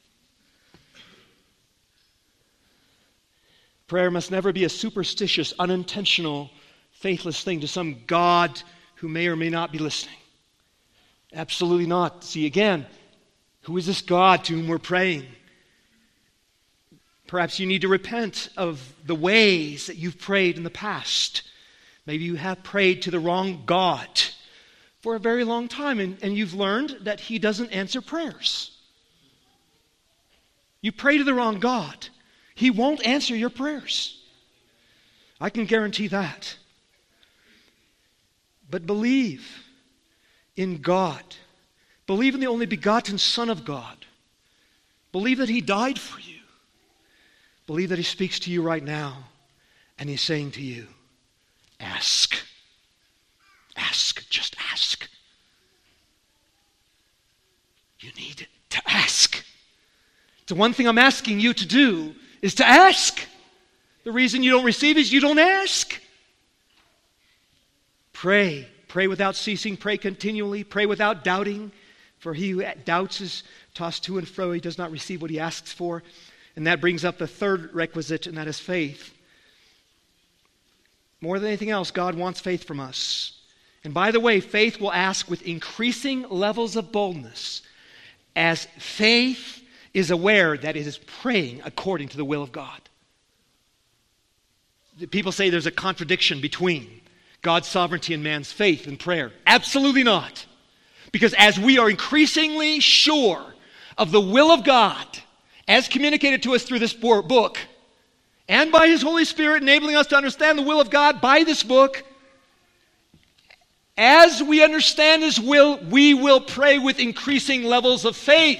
Speaker 1: Prayer must never be a superstitious, unintentional, faithless thing to some God who may or may not be listening. Absolutely not. See, again, who is this God to whom we're praying? Perhaps you need to repent of the ways that you've prayed in the past. Maybe you have prayed to the wrong God for a very long time, and, and you've learned that he doesn't answer prayers. You pray to the wrong God. He won't answer your prayers. I can guarantee that. But believe in God. Believe in the only begotten Son of God. Believe that he died for you. Believe that he speaks to you right now. And he's saying to you, ask. Ask. Just ask. You need to ask. The one thing I'm asking you to do is to ask. The reason you don't receive is you don't ask. Pray. Pray without ceasing. Pray continually. Pray without doubting. For he who doubts is tossed to and fro. He does not receive what he asks for. And that brings up the third requisite, and that is faith. More than anything else, God wants faith from us. And by the way, faith will ask with increasing levels of boldness as faith is aware that it is praying according to the will of God. People say there's a contradiction between God's sovereignty and man's faith in prayer. Absolutely not. Because as we are increasingly sure of the will of God, as communicated to us through this book, and by his Holy Spirit enabling us to understand the will of God by this book, as we understand his will, we will pray with increasing levels of faith.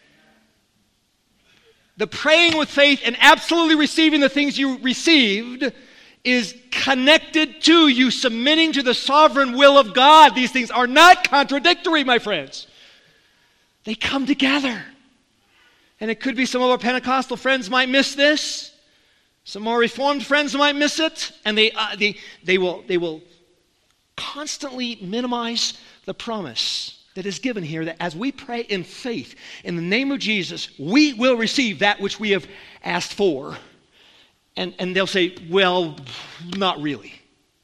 Speaker 1: The praying with faith and absolutely receiving the things you received is connected to you submitting to the sovereign will of God. These things are not contradictory, my friends. They come together. And it could be some of our Pentecostal friends might miss this. Some more Reformed friends might miss it. And they, uh, they, they, will, they will constantly minimize the promise that is given here, that as we pray in faith, in the name of Jesus, we will receive that which we have asked for. And, and they'll say, well, not really.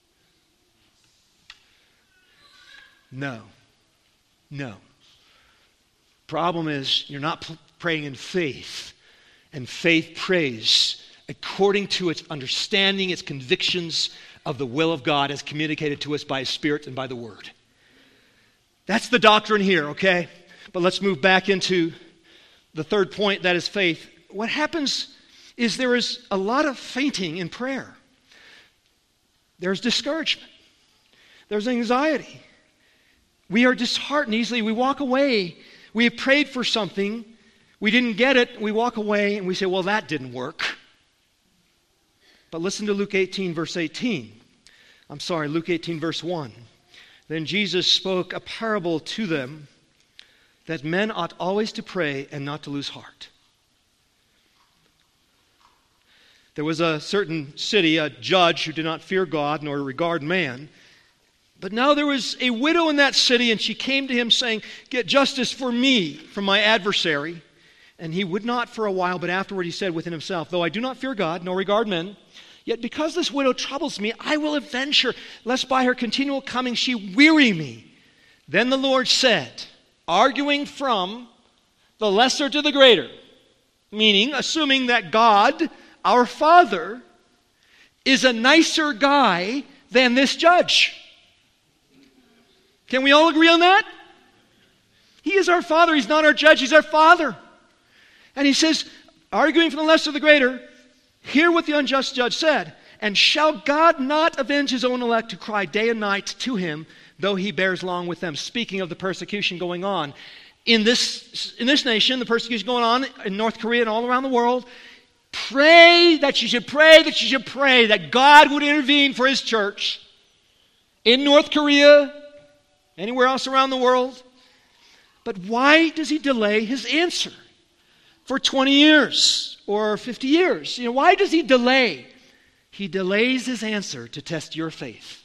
Speaker 1: No. No. Problem is, you're not p- praying in faith. And faith prays according to its understanding, its convictions of the will of God as communicated to us by his Spirit and by the Word. That's the doctrine here, okay? But let's move back into the third point, that is faith, what happens is there is a lot of fainting in prayer. There's discouragement. There's anxiety. We are disheartened easily. We walk away. We have prayed for something. We didn't get it. We walk away and we say, well, that didn't work. But listen to Luke eighteen, verse eighteen. I'm sorry, Luke eighteen, verse one. Then Jesus spoke a parable to them that men ought always to pray and not to lose heart. There was a certain city, a judge who did not fear God nor regard man. But now there was a widow in that city, and she came to him saying, get justice for me from my adversary. And he would not for a while, but afterward he said within himself, though I do not fear God nor regard men, yet because this widow troubles me, I will avenge her, lest by her continual coming she weary me. Then the Lord said, arguing from the lesser to the greater, meaning assuming that God, our Father, is a nicer guy than this judge. Can we all agree on that? He is our Father. He's not our judge. He's our Father. And he says, arguing from the lesser to the greater, hear what the unjust judge said. And shall God not avenge his own elect who cry day and night to him, though he bears long with them? Speaking of the persecution going on. In this, in this nation, the persecution going on in North Korea and all around the world, pray that you should pray, that you should pray that God would intervene for his church. In North Korea, anywhere else around the world. But why does he delay his answer for twenty years or fifty years? You know, why does he delay? He delays his answer to test your faith.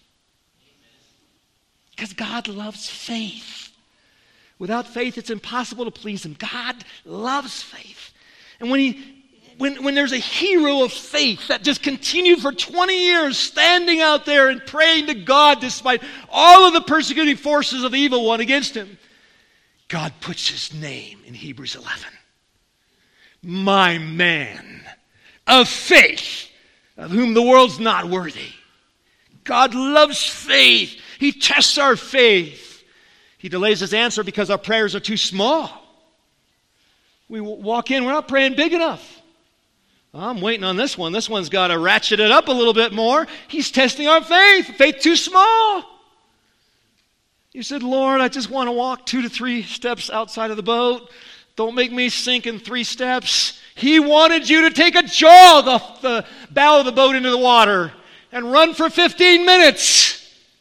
Speaker 1: Because God loves faith. Without faith, it's impossible to please him. God loves faith. And when he When, when there's a hero of faith that just continued for twenty years standing out there and praying to God despite all of the persecuting forces of the evil one against him, God puts his name in Hebrews eleven. My man of faith, of whom the world's not worthy. God loves faith. He tests our faith. He delays his answer because our prayers are too small. We walk in, we're not praying big enough. I'm waiting on this one. This one's got to ratchet it up a little bit more. He's testing our faith. Faith too small. You said, Lord, I just want to walk two to three steps outside of the boat. Don't make me sink in three steps. He wanted you to take a jog off the bow of the boat into the water and run for fifteen minutes.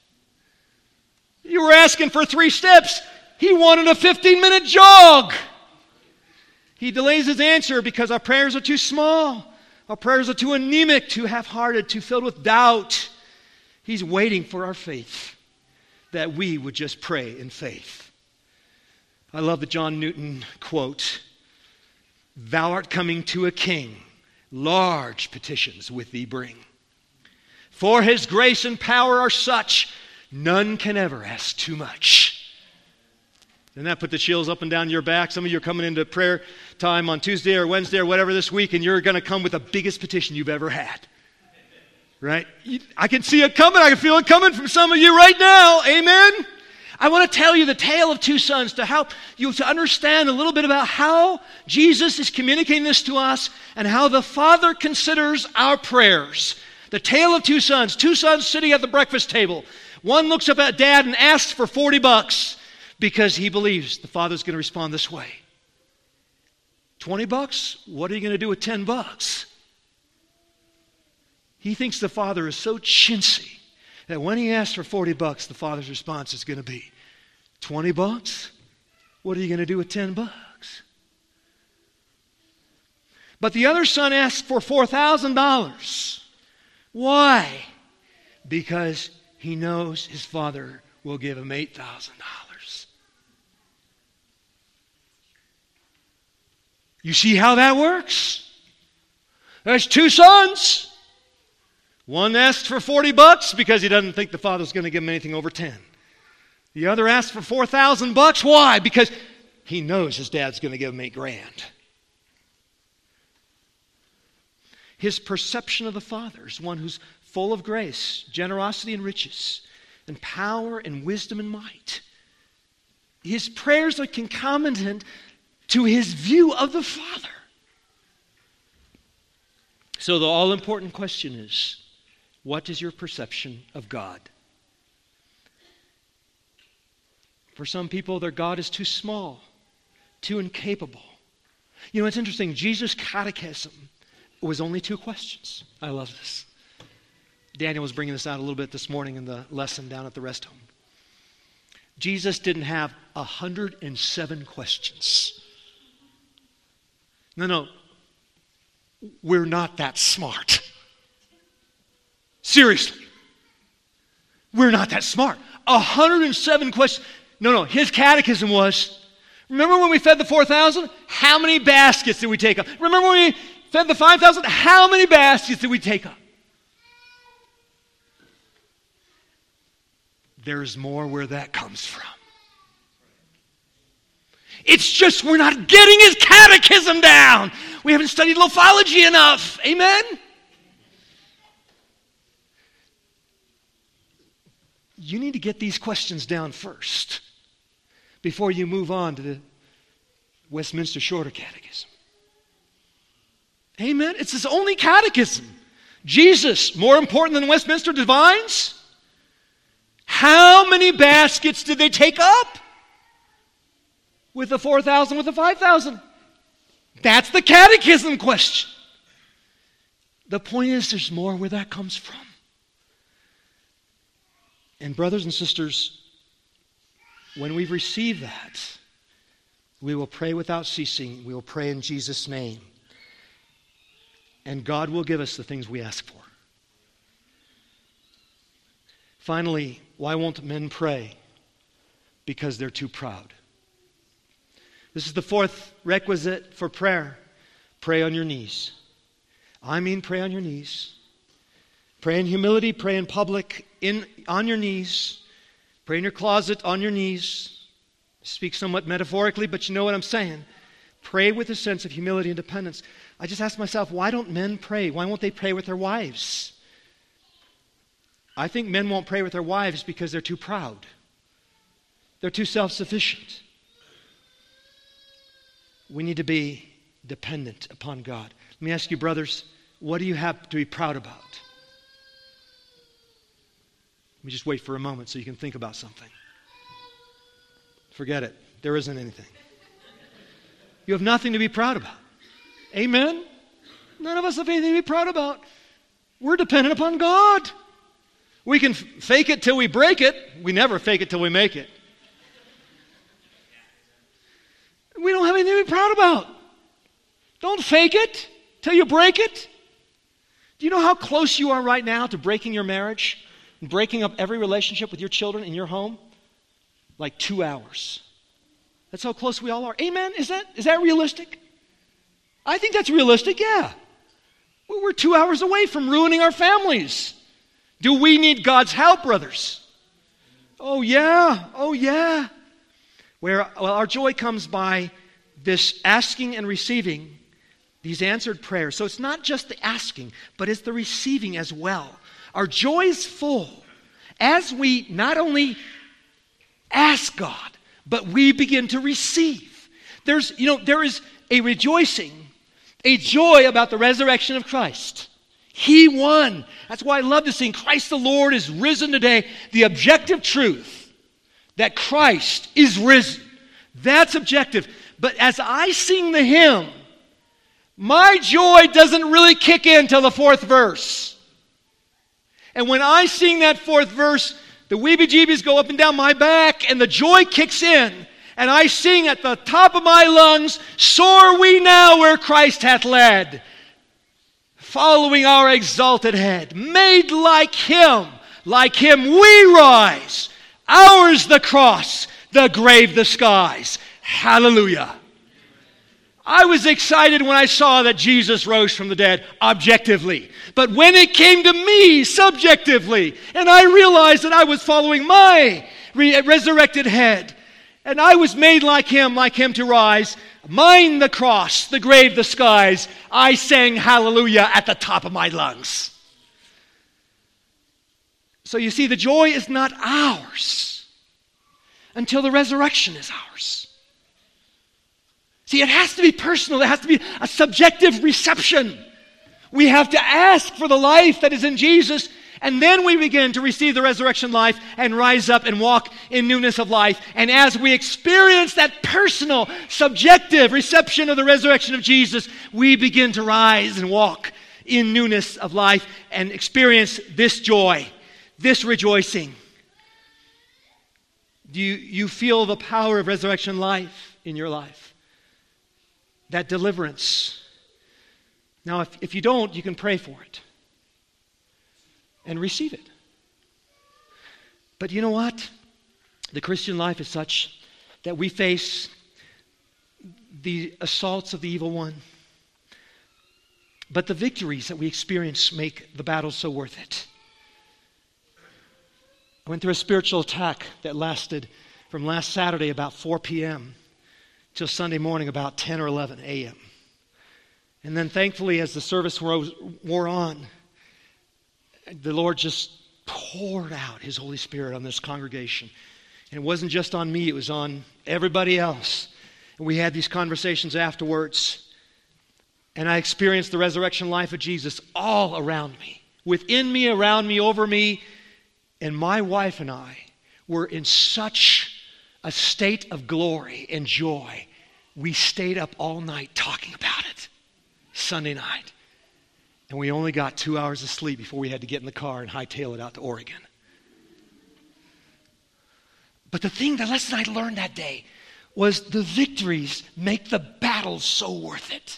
Speaker 1: You were asking for three steps. He wanted a fifteen-minute jog. He delays his answer because our prayers are too small. Our prayers are too anemic, too half-hearted, too filled with doubt. He's waiting for our faith, that we would just pray in faith. I love the John Newton quote, "Thou art coming to a king, large petitions with thee bring. For his grace and power are such, none can ever ask too much." Doesn't that put the chills up and down your back? Some of you are coming into prayer time on Tuesday or Wednesday or whatever this week, and you're going to come with the biggest petition you've ever had. Right? I can see it coming. I can feel it coming from some of you right now. Amen? I want to tell you the tale of two sons to help you to understand a little bit about how Jesus is communicating this to us and how the Father considers our prayers. The tale of two sons. Two sons sitting at the breakfast table. One looks up at Dad and asks for forty bucks. Because he believes the Father's going to respond this way. twenty bucks? What are you going to do with ten bucks? He thinks the Father is so chintzy that when he asks for forty bucks, the Father's response is going to be, twenty bucks? What are you going to do with ten bucks? But the other son asks for four thousand dollars. Why? Because he knows his Father will give him eight thousand dollars. You see how that works? There's two sons. One asks for forty bucks because he doesn't think the Father's going to give him anything over ten. The other asks for four thousand bucks. Why? Because he knows his dad's going to give him eight grand. His perception of the Father is one who's full of grace, generosity and riches, and power and wisdom and might. His prayers are concomitant to his view of the Father. So the all-important question is, what is your perception of God? For some people, their God is too small, too incapable. You know, it's interesting. Jesus' catechism was only two questions. I love this. Daniel was bringing this out a little bit this morning in the lesson down at the rest home. Jesus didn't have one hundred seven questions. No, no. We're not that smart. Seriously. We're not that smart. one hundred seven questions. No, no. His catechism was, remember when we fed the four thousand? How many baskets did we take up? Remember when we fed the five thousand? How many baskets did we take up? There's more where that comes from. It's just we're not getting his catechism down. We haven't studied lophology enough. Amen? You need to get these questions down first before you move on to the Westminster Shorter Catechism. Amen? It's his only catechism. Jesus, more important than Westminster Divines? How many baskets did they take up? With the four thousand, with the five thousand? That's the catechism question. The point is, there's more where that comes from. And brothers and sisters, when we've received that, we will pray without ceasing. We will pray in Jesus' name. And God will give us the things we ask for. Finally, why won't men pray? Because they're too proud. This is the fourth requisite for prayer. Pray on your knees. I mean pray on your knees. Pray in humility, pray in public, in, on your knees. Pray in your closet, on your knees. I speak somewhat metaphorically, but you know what I'm saying. Pray with a sense of humility and dependence. I just ask myself, why don't men pray? Why won't they pray with their wives? I think men won't pray with their wives because they're too proud. They're too self-sufficient. We need to be dependent upon God. Let me ask you, brothers, what do you have to be proud about? Let me just wait for a moment so you can think about something. Forget it. There isn't anything. You have nothing to be proud about. Amen? None of us have anything to be proud about. We're dependent upon God. We can f- fake it till we break it. We never fake it till we make it. We don't have anything to be proud about. Don't fake it till you break it. Do you know how close you are right now to breaking your marriage and breaking up every relationship with your children in your home? Like two hours. That's how close we all are. Amen? Is that, is that realistic? I think that's realistic, yeah. We're two hours away from ruining our families. Do we need God's help, brothers? Oh, yeah. Oh, yeah. Where well, our joy comes by this asking and receiving these answered prayers. So it's not just the asking, but it's the receiving as well. Our joy is full as we not only ask God, but we begin to receive. There's, you know, there is a rejoicing, a joy about the resurrection of Christ. He won. That's why I love to sing, Christ the Lord is risen today. The objective truth that Christ is risen. That's objective. But as I sing the hymn, my joy doesn't really kick in till the fourth verse. And when I sing that fourth verse, the weebie-jeebies go up and down my back, and the joy kicks in. And I sing at the top of my lungs, soar we now where Christ hath led, following our exalted head. Made like him, like him we rise. Ours the cross, the grave the skies. Hallelujah. I was excited when I saw that Jesus rose from the dead, objectively. But when it came to me, subjectively, and I realized that I was following my re- resurrected head, and I was made like him, like him to rise, mine the cross, the grave, the skies, I sang hallelujah at the top of my lungs. So you see, the joy is not ours until the resurrection is ours. See, it has to be personal. It has to be a subjective reception. We have to ask for the life that is in Jesus, and then we begin to receive the resurrection life and rise up and walk in newness of life. And as we experience that personal, subjective reception of the resurrection of Jesus, we begin to rise and walk in newness of life and experience this joy, this rejoicing. Do you, you feel the power of resurrection life in your life? That deliverance. Now, if, if you don't, you can pray for it and receive it. But you know what? The Christian life is such that we face the assaults of the evil one. But the victories that we experience make the battle so worth it. I went through a spiritual attack that lasted from last Saturday about four p.m. till Sunday morning about ten or eleven a.m. And then thankfully, as the service wore on, the Lord just poured out His Holy Spirit on this congregation. And it wasn't just on me, it was on everybody else. And we had these conversations afterwards. And I experienced the resurrection life of Jesus all around me, within me, around me, over me. And my wife and I were in such a state of glory and joy. We stayed up all night talking about it. Sunday night. And we only got two hours of sleep before we had to get in the car and hightail it out to Oregon. But the thing, the lesson I learned that day was the victories make the battles so worth it.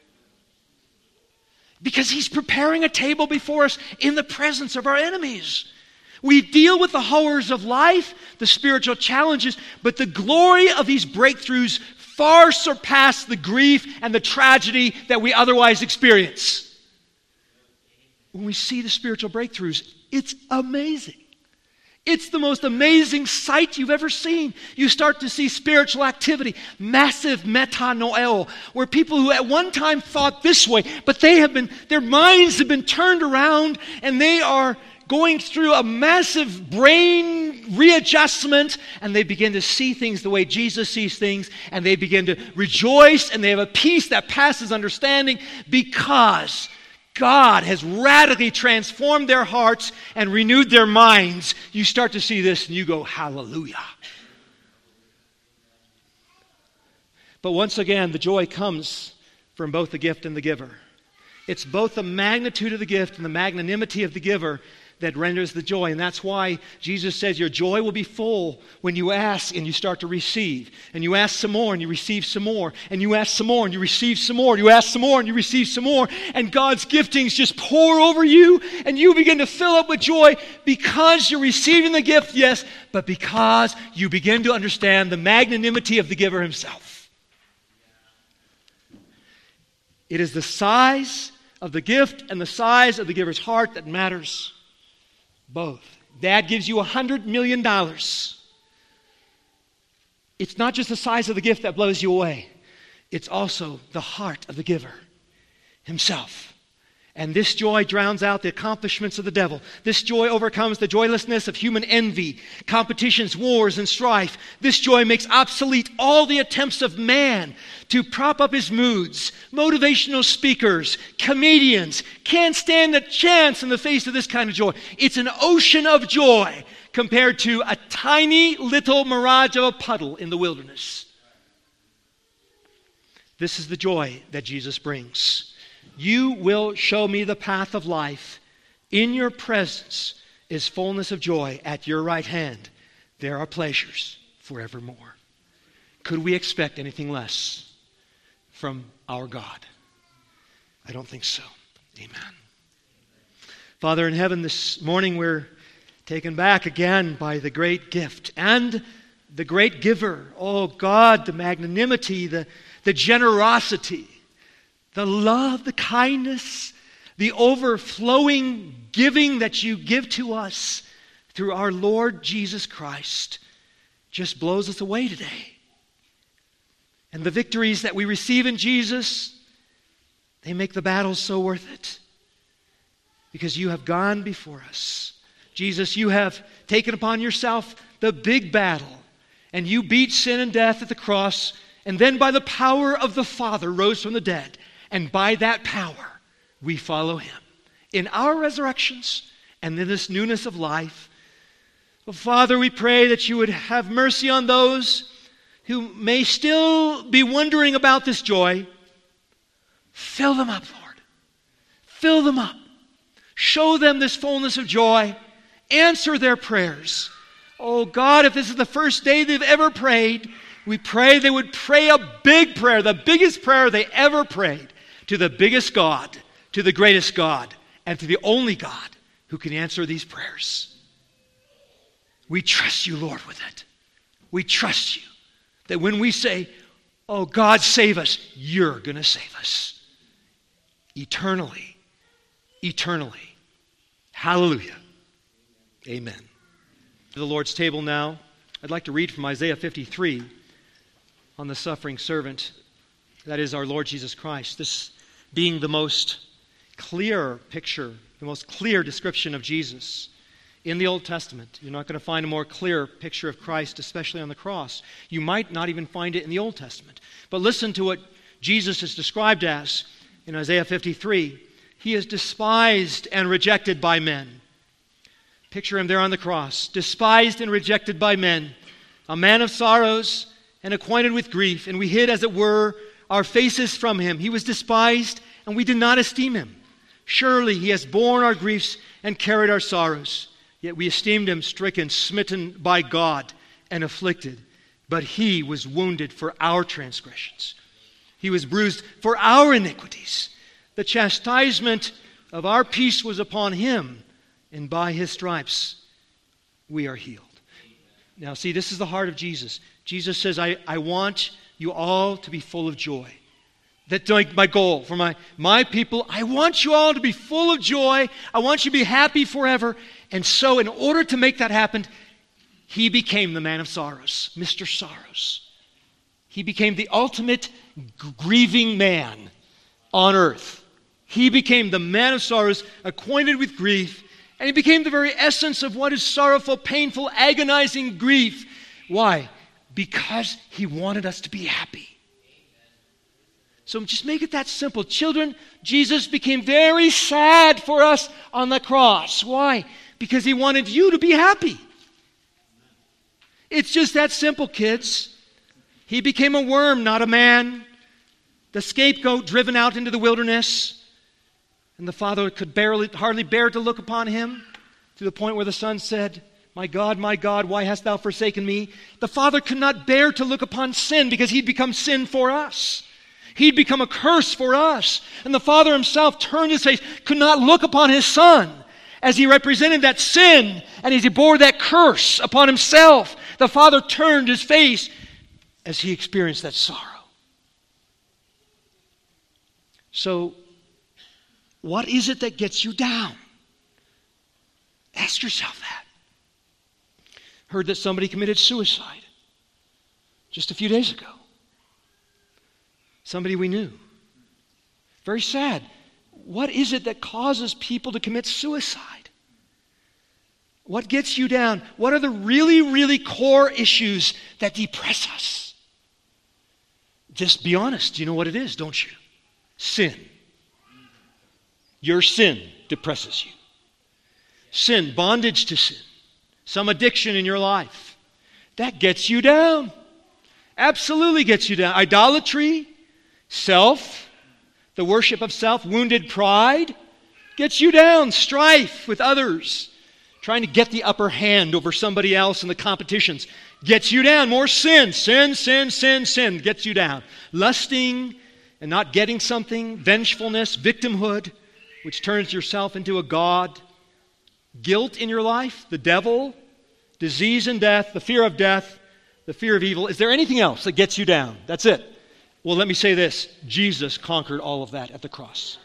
Speaker 1: Because He's preparing a table before us in the presence of our enemies. We deal with the horrors of life, the spiritual challenges, but the glory of these breakthroughs far surpass the grief and the tragedy that we otherwise experience. When we see the spiritual breakthroughs, it's amazing. It's the most amazing sight you've ever seen. You start to see spiritual activity, massive metanoeo, where people who at one time thought this way, but they have been, their minds have been turned around, and they are going through a massive brain readjustment, and they begin to see things the way Jesus sees things, and they begin to rejoice, and they have a peace that passes understanding because God has radically transformed their hearts and renewed their minds. You start to see this and you go, hallelujah. But once again, the joy comes from both the gift and the giver. It's both the magnitude of the gift and the magnanimity of the giver that renders the joy. And that's why Jesus says your joy will be full when you ask and you start to receive. And you ask some more and you receive some more. And you ask some more and you receive some more. You ask some more and you receive some more. And God's giftings just pour over you. And you begin to fill up with joy because you're receiving the gift, yes, but because you begin to understand the magnanimity of the giver himself. It is the size of the gift and the size of the giver's heart that matters. Both. Dad gives you a hundred million dollars. It's not just the size of the gift that blows you away. It's also the heart of the giver himself. And this joy drowns out the accomplishments of the devil. This joy overcomes the joylessness of human envy, competitions, wars, and strife. This joy makes obsolete all the attempts of man to prop up his moods. Motivational speakers, comedians can't stand a chance in the face of this kind of joy. It's an ocean of joy compared to a tiny little mirage of a puddle in the wilderness. This is the joy that Jesus brings. You will show me the path of life. In your presence is fullness of joy. At your right hand, there are pleasures forevermore. Could we expect anything less from our God? I don't think so. Amen. Father in heaven, this morning we're taken back again by the great gift and the great giver. Oh God, the magnanimity, the, the generosity, the love, the kindness, the overflowing giving that you give to us through our Lord Jesus Christ just blows us away today. And the victories that we receive in Jesus, they make the battles so worth it. Because you have gone before us. Jesus, you have taken upon yourself the big battle. And you beat sin and death at the cross. and then by the power of the Father rose from the dead, and by that power we follow him in our resurrections and in this newness of life. Well, Father, we pray that you would have mercy on those who may still be wondering about this joy. Fill them up, Lord. Fill them up. Show them this fullness of joy. Answer their prayers. Oh God, if this is the first day they've ever prayed, we pray they would pray a big prayer, the biggest prayer they ever prayed, to the biggest God, to the greatest God, and to the only God who can answer these prayers. We trust you, Lord, with it. We trust you that when we say, oh God, save us, you're going to save us. Eternally. Eternally. Hallelujah. Amen. To the Lord's table now, I'd like to read from Isaiah fifty-three on the suffering servant. That is our Lord Jesus Christ. This being the most clear picture, the most clear description of Jesus in the Old Testament. You're not going to find a more clear picture of Christ, especially on the cross. You might not even find it in the Old Testament. But listen to what Jesus is described as in Isaiah fifty-three. He is despised and rejected by men. Picture him there on the cross. Despised and rejected by men. A man of sorrows and acquainted with grief. And we hid, as it were, our faces from him. He was despised and we did not esteem him. Surely he has borne our griefs and carried our sorrows. Yet we esteemed him stricken, smitten by God, and afflicted. But he was wounded for our transgressions. He was bruised for our iniquities. The chastisement of our peace was upon him, and by his stripes we are healed. Now see, this is the heart of Jesus. Jesus says, I, I want you all to be full of joy. That's like my goal for my, my people. I want you all to be full of joy. I want you to be happy forever. And so in order to make that happen, he became the man of sorrows, Mister Sorrows. He became the ultimate grieving man on earth. He became the man of sorrows, acquainted with grief, and he became the very essence of what is sorrowful, painful, agonizing grief. Why? Because he wanted us to be happy. So just make it that simple. Children, Jesus became very sad for us on the cross. Why? Because he wanted you to be happy. It's just that simple, kids. He became a worm, not a man. The scapegoat driven out into the wilderness. And the Father could barely, hardly bear to look upon him, to the point where the Son said, my God, my God, why hast thou forsaken me? The Father could not bear to look upon sin because he'd become sin for us. He'd become a curse for us. And the Father himself turned his face, could not look upon his Son as he represented that sin and as he bore that curse upon himself. The Father turned his face as he experienced that sorrow. So, what is it that gets you down? Ask yourself that. Heard that somebody committed suicide just a few days ago. Somebody we knew. Very sad. What is it that causes people to commit suicide? What gets you down? What are the really, really core issues that depress us? Just be honest. You know what it is, don't you? Sin. Your sin depresses you. Sin, bondage to sin. Some addiction in your life. That gets you down. Absolutely gets you down. Idolatry, self, the worship of self, wounded pride, gets you down. Strife with others, trying to get the upper hand over somebody else in the competitions, gets you down. More sin, sin, sin, sin, sin, gets you down. Lusting and not getting something, vengefulness, victimhood, which turns yourself into a god. Guilt in your life, the devil, disease and death, the fear of death, the fear of evil. Is there anything else that gets you down? That's it. Well, let me say this. Jesus conquered all of that at the cross.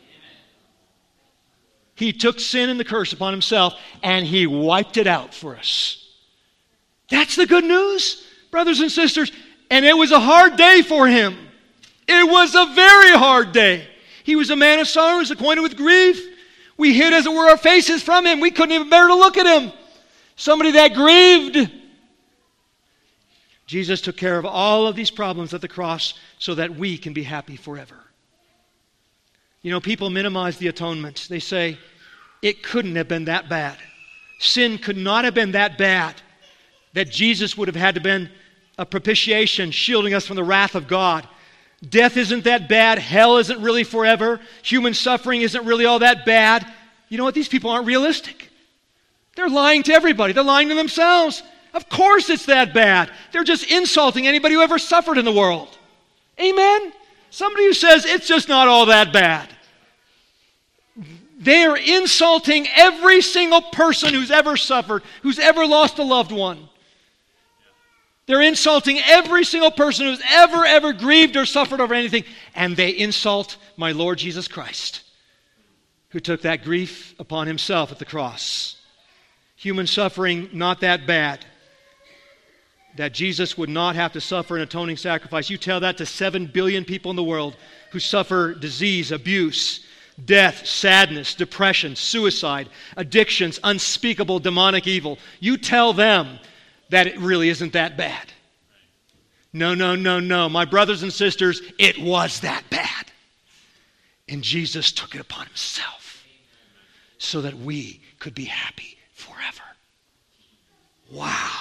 Speaker 1: He took sin and the curse upon himself, and he wiped it out for us. That's the good news, brothers and sisters. And it was a hard day for him. It was a very hard day. He was a man of sorrows, acquainted with grief. We hid, as it were, our faces from him. We couldn't even bear to look at him. Somebody that grieved.
Speaker 2: Jesus took care of all of these problems at the cross so that we can be happy forever. You know, people minimize the atonement. They say, it couldn't have been that bad. Sin could not have been that bad that Jesus would have had to been a propitiation shielding us from the wrath of God. Death isn't that bad. Hell isn't really forever. Human suffering isn't really all that bad. You know what? These people aren't realistic. They're lying to everybody. They're lying to themselves. Of course it's that bad. They're just insulting anybody who ever suffered in the world. Amen? Somebody who says it's just not all that bad. They are insulting every single person who's ever suffered, who's ever lost a loved one. They're insulting every single person who's ever, ever grieved or suffered over anything. And they insult my Lord Jesus Christ, who took that grief upon himself at the cross. Human suffering, not that bad. That Jesus would not have to suffer an atoning sacrifice. You tell that to seven billion people in the world who suffer disease, abuse, death, sadness, depression, suicide, addictions, unspeakable demonic evil. You tell them that it really isn't that bad. No, no, no, no. My brothers and sisters, it was that bad. And Jesus took it upon himself so that we could be happy forever. Wow.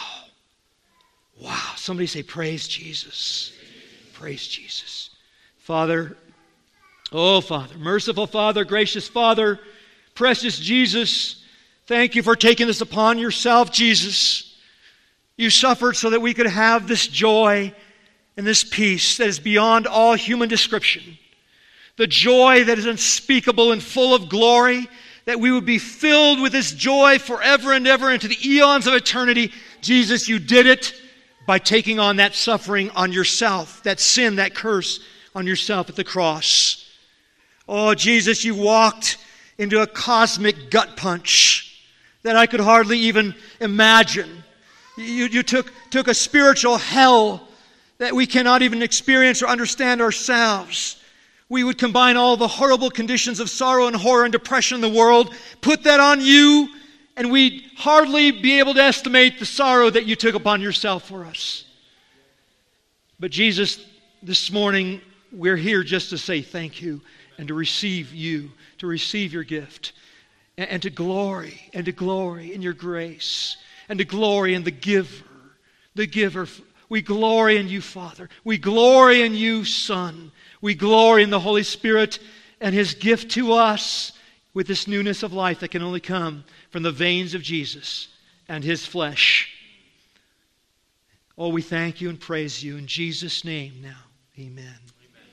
Speaker 2: Wow. Somebody say, praise Jesus. Praise Jesus. Father, oh Father, merciful Father, gracious Father, precious Jesus, thank you for taking this upon yourself, Jesus. You suffered so that we could have this joy and this peace that is beyond all human description. The joy that is unspeakable and full of glory, that we would be filled with this joy forever and ever into the eons of eternity. Jesus, you did it by taking on that suffering on yourself, that sin, that curse on yourself at the cross. Oh, Jesus, you walked into a cosmic gut punch that I could hardly even imagine. You, you took, took a spiritual hell that we cannot even experience or understand ourselves. We would combine all the horrible conditions of sorrow and horror and depression in the world, put that on you, and we'd hardly be able to estimate the sorrow that you took upon yourself for us. But Jesus, this morning, we're here just to say thank you and to receive you, to receive your gift, and, and to glory, and to glory in your grace, and to glory in the giver, the giver. We glory in you, Father. We glory in you, Son. We glory in the Holy Spirit and his gift to us with this newness of life that can only come from the veins of Jesus and his flesh. Oh, we thank you and praise you in Jesus' name now. Amen. Amen.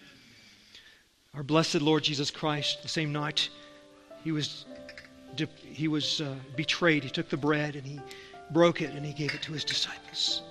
Speaker 2: Our blessed Lord Jesus Christ, the same night he was, he was uh, betrayed, he took the bread and he broke it and he gave it to his disciples.